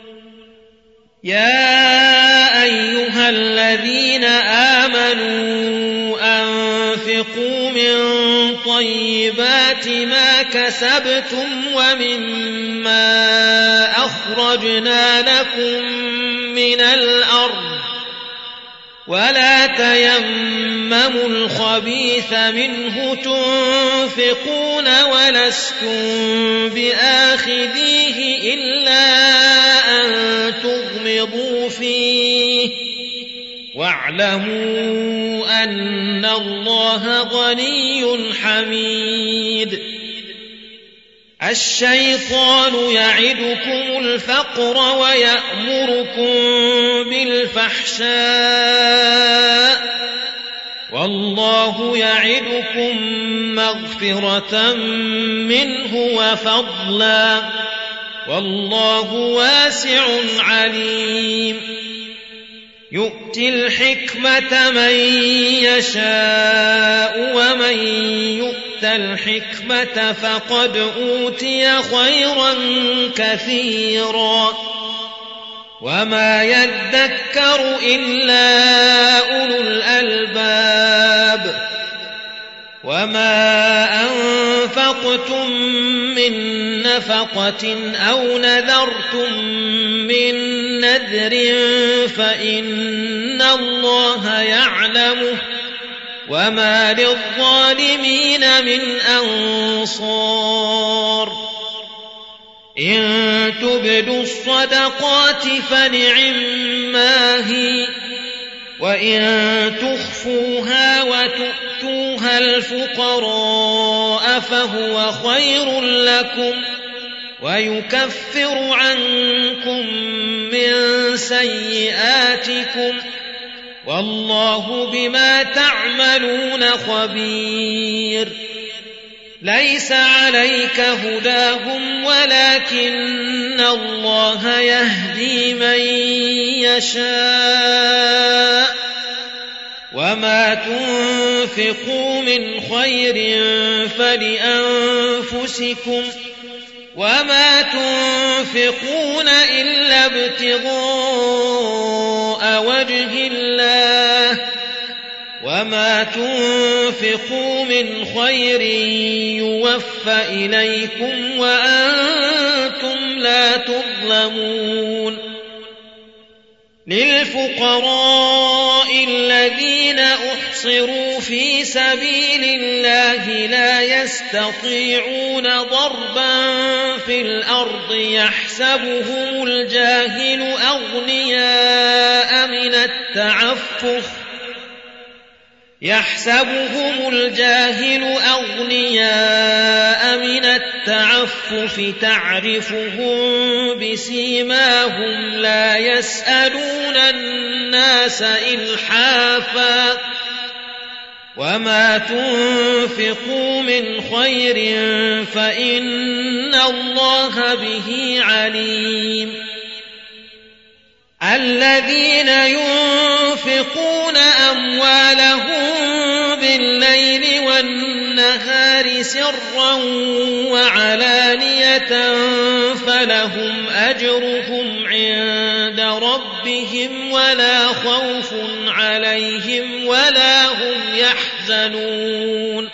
يا أيها الذين آمنوا أنفقوا من طيبات ما كسبتم ومما أخرجنا لكم من الأرض ولا تيمموا الخبيث منه تنفقون ولستم بآخذيه إلا أن تغمضوا فيه واعلموا أن الله غني حميد. الشيطان يعدكم الفقر ويأمركم بالفحشاء والله يعدكم مغفرة منه وفضلا والله واسع عليم. يؤتي الحكمة من يشاء ومن يؤت الحكمة فقد أوتي خيرا كثيرا وما يذكر إلا أولو الألباب. وما أنفقتم من نفقة أو نذرتم من نذر فإن الله يعلمه وما للظالمين من أنصار. إن تبدوا الصدقات فنعما هي وإن تخفوها وتؤتوها الفقراء فهو خير لكم ويكفر عنكم من سيئاتكم والله بما تعملون خبير. ليس عليك هداهم ولكن الله يهدي من يشاء وما تنفقوا من خير فلأنفسكم وما تنفقون إلا ابتغاء وجه الله وما تنفقوا من خير يوفى إليكم وأنتم لا تظلمون. للفقراء الذين أحصروا في سبيل الله لا يستطيعون ضربا في الأرض يحسبهم الجاهل أغنياء من التعفف تعرفهم بسيماهم لا يسألون الناس إلحافا وما تنفقوا من خير فإن الله به عليم. الذين ينفقون أموالهم بالليل والنهار سرا وعلانية فلهم أجرهم عند ربهم ولا خوف عليهم ولا هم يحزنون.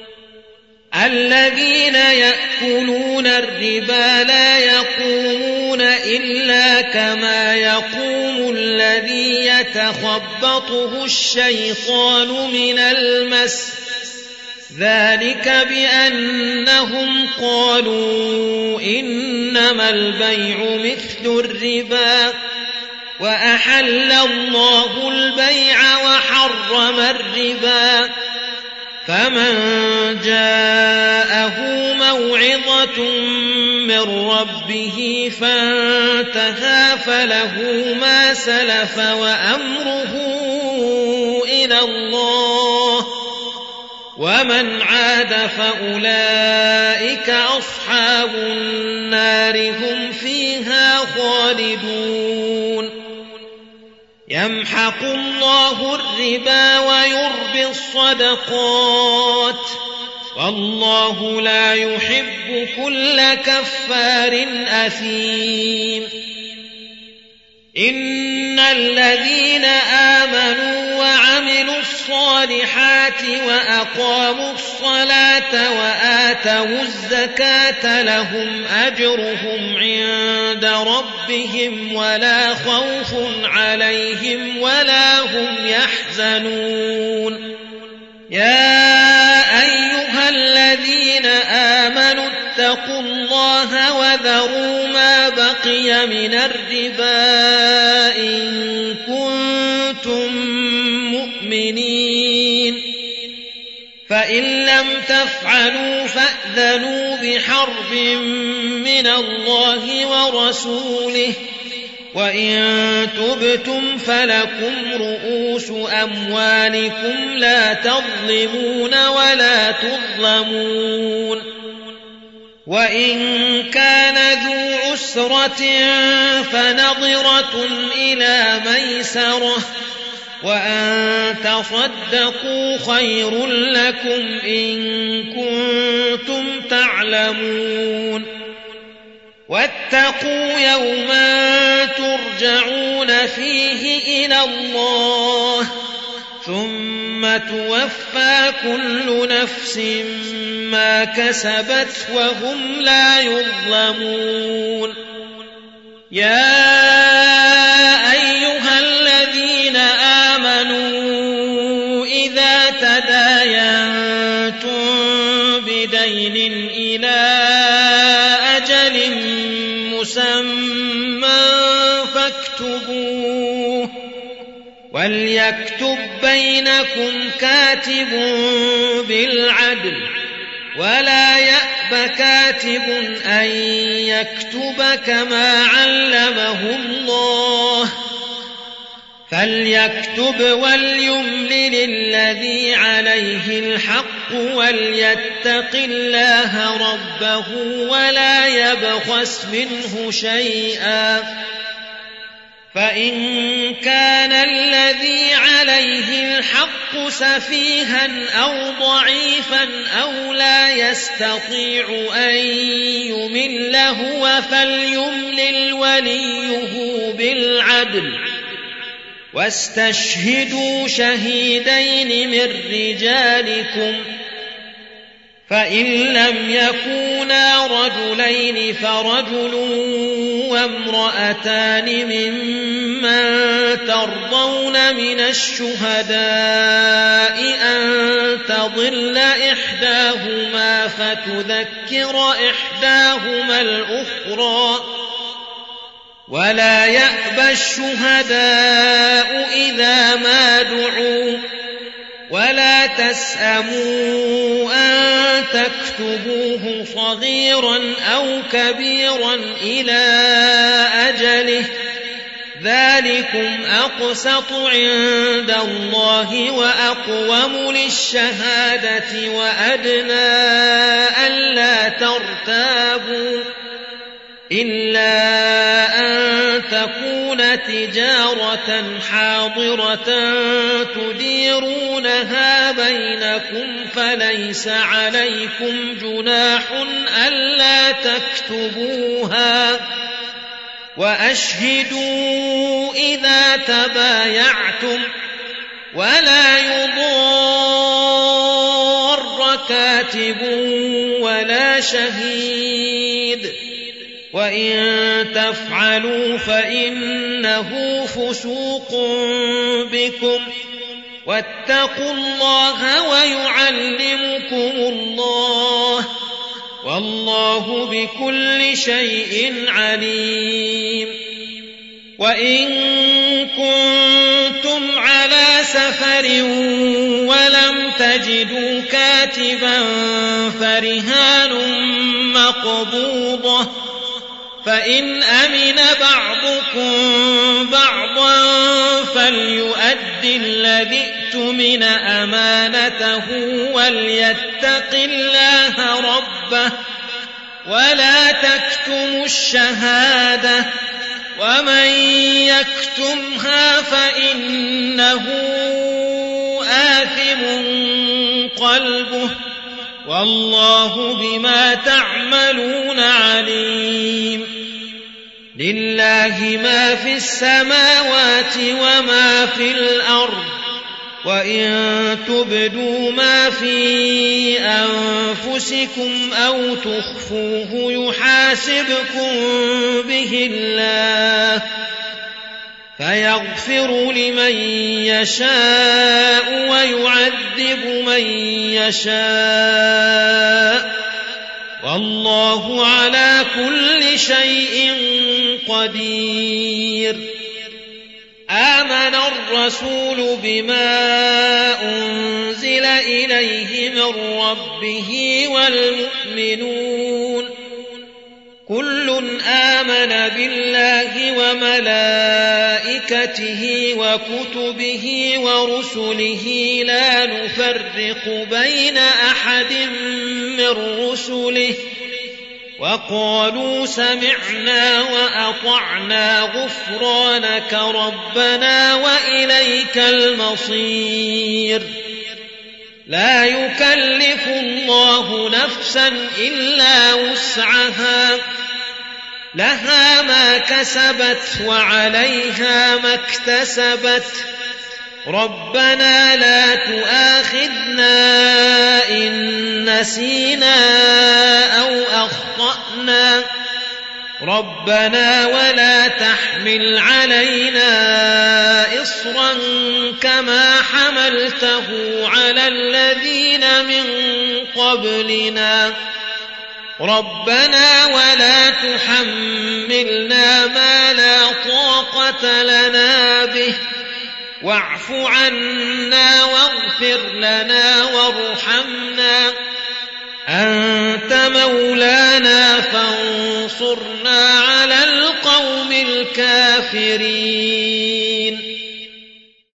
الذين يأكلون الربا لا يقومون إلا كما يقوم الذي يتخبطه الشيطان من المس ذلك بأنهم قالوا إنما البيع مثل الربا وأحل الله البيع وحرم الربا. فمن جاءه موعظة من ربه فانتهى فله ما سلف وأمره إلى الله ومن عاد فأولئك أصحاب النار هم فيها خالدون. يمحق الله الربا ويربي الصدقات والله لا يحب كل كفار أثيم. إن الذين آمنوا وعملوا الصالحات وأقاموا الصلاة وآتوا الزكاة لهم أجرهم عند ربهم ولا خوف عليهم ولا هم يحزنون يا أيها الذين آمنوا اتقوا الله وذروا ما بقي من الربا إن كنتم مؤمنين فإن لم تفعلوا فأذنوا بحرب من الله ورسوله وإن تبتم فلكم رؤوس أموالكم لا تظلمون ولا تظلمون وإن كان ذو عسرة فنظرة إلى ميسرة وأن تصدقوا خير لكم إن كنتم تعلمون واتقوا يوما ترجعون فيه إلى الله ثم توفى كل نفس ما كسبت وهم لا يظلمون يا أيها الذين آمنوا إذا تداينتم بدين إلى أجل مسمى فاكتبوه وليكتب بينكم كاتب بالعدل ولا يأب كاتب أن يكتب كما علمه الله فليكتب وليملل الذي عليه الحق وليتق الله ربه ولا يبخس منه شيئا فإن كان الذي عليه الحق سفيها أو ضعيفا أو لا يستطيع أن يمل هو فليملل وليه بالعدل واستشهدوا شهيدين من رجالكم فإن لم يكونا رجلين فرجل وامرأتان ممن ترضون من الشهداء أن تضل إحداهما فتذكر إحداهما الأخرى ولا يأبى الشهداء إذا ما دعوا ولا تسأموا أن تكتبوه صغيرا أو كبيرا إلى أجله ذلكم أقسط عند الله وأقوم للشهادة وأدنى ألا ترتابوا إلا أن تكون تجارة حاضرة تديرونها بينكم فليس عليكم جناح ألا تكتبوها وأشهدوا إذا تبايعتم ولا يضار كاتب ولا شهيد وإن تفعلوا فإنه فسوق بكم واتقوا الله ويعلمكم الله والله بكل شيء عليم وإن كنتم على سفر ولم تجدوا كاتبا فرهان مقبوضة فإن أمن بعضكم بعضا فليؤدي الذي اؤتمن أمانته وليتق الله ربه ولا تكتموا الشهادة ومن يكتمها فإنه آثم قلبه والله بما تعملون عليم لله ما في السماوات وما في الأرض وإن تبدوا ما في أنفسكم أو تخفوه يحاسبكم به الله فيغفر لمن يشاء ويعذب من يشاء والله على كل شيء قدير. آمن الرسول بما أنزل إليه من ربه والمؤمنون كل آمن بالله وملائكته وكتبه ورسله لا نفرق بين أحد من رسله وقالوا سمعنا وأطعنا غفرانك ربنا وإليك المصير. لا يكلف الله نفسا إلا وسعها لها ما كسبت وعليها ما اكتسبت ربنا لا تؤاخذنا إن نسينا أو أخطأنا ربنا ولا تحمل علينا إصرا كما حملته على الذين من قبلنا ربنا ولا تحملنا ما لا طاقة لنا به واعف عنا واغفر لنا وارحمنا أنت مولانا فانصرنا على القوم الكافرين.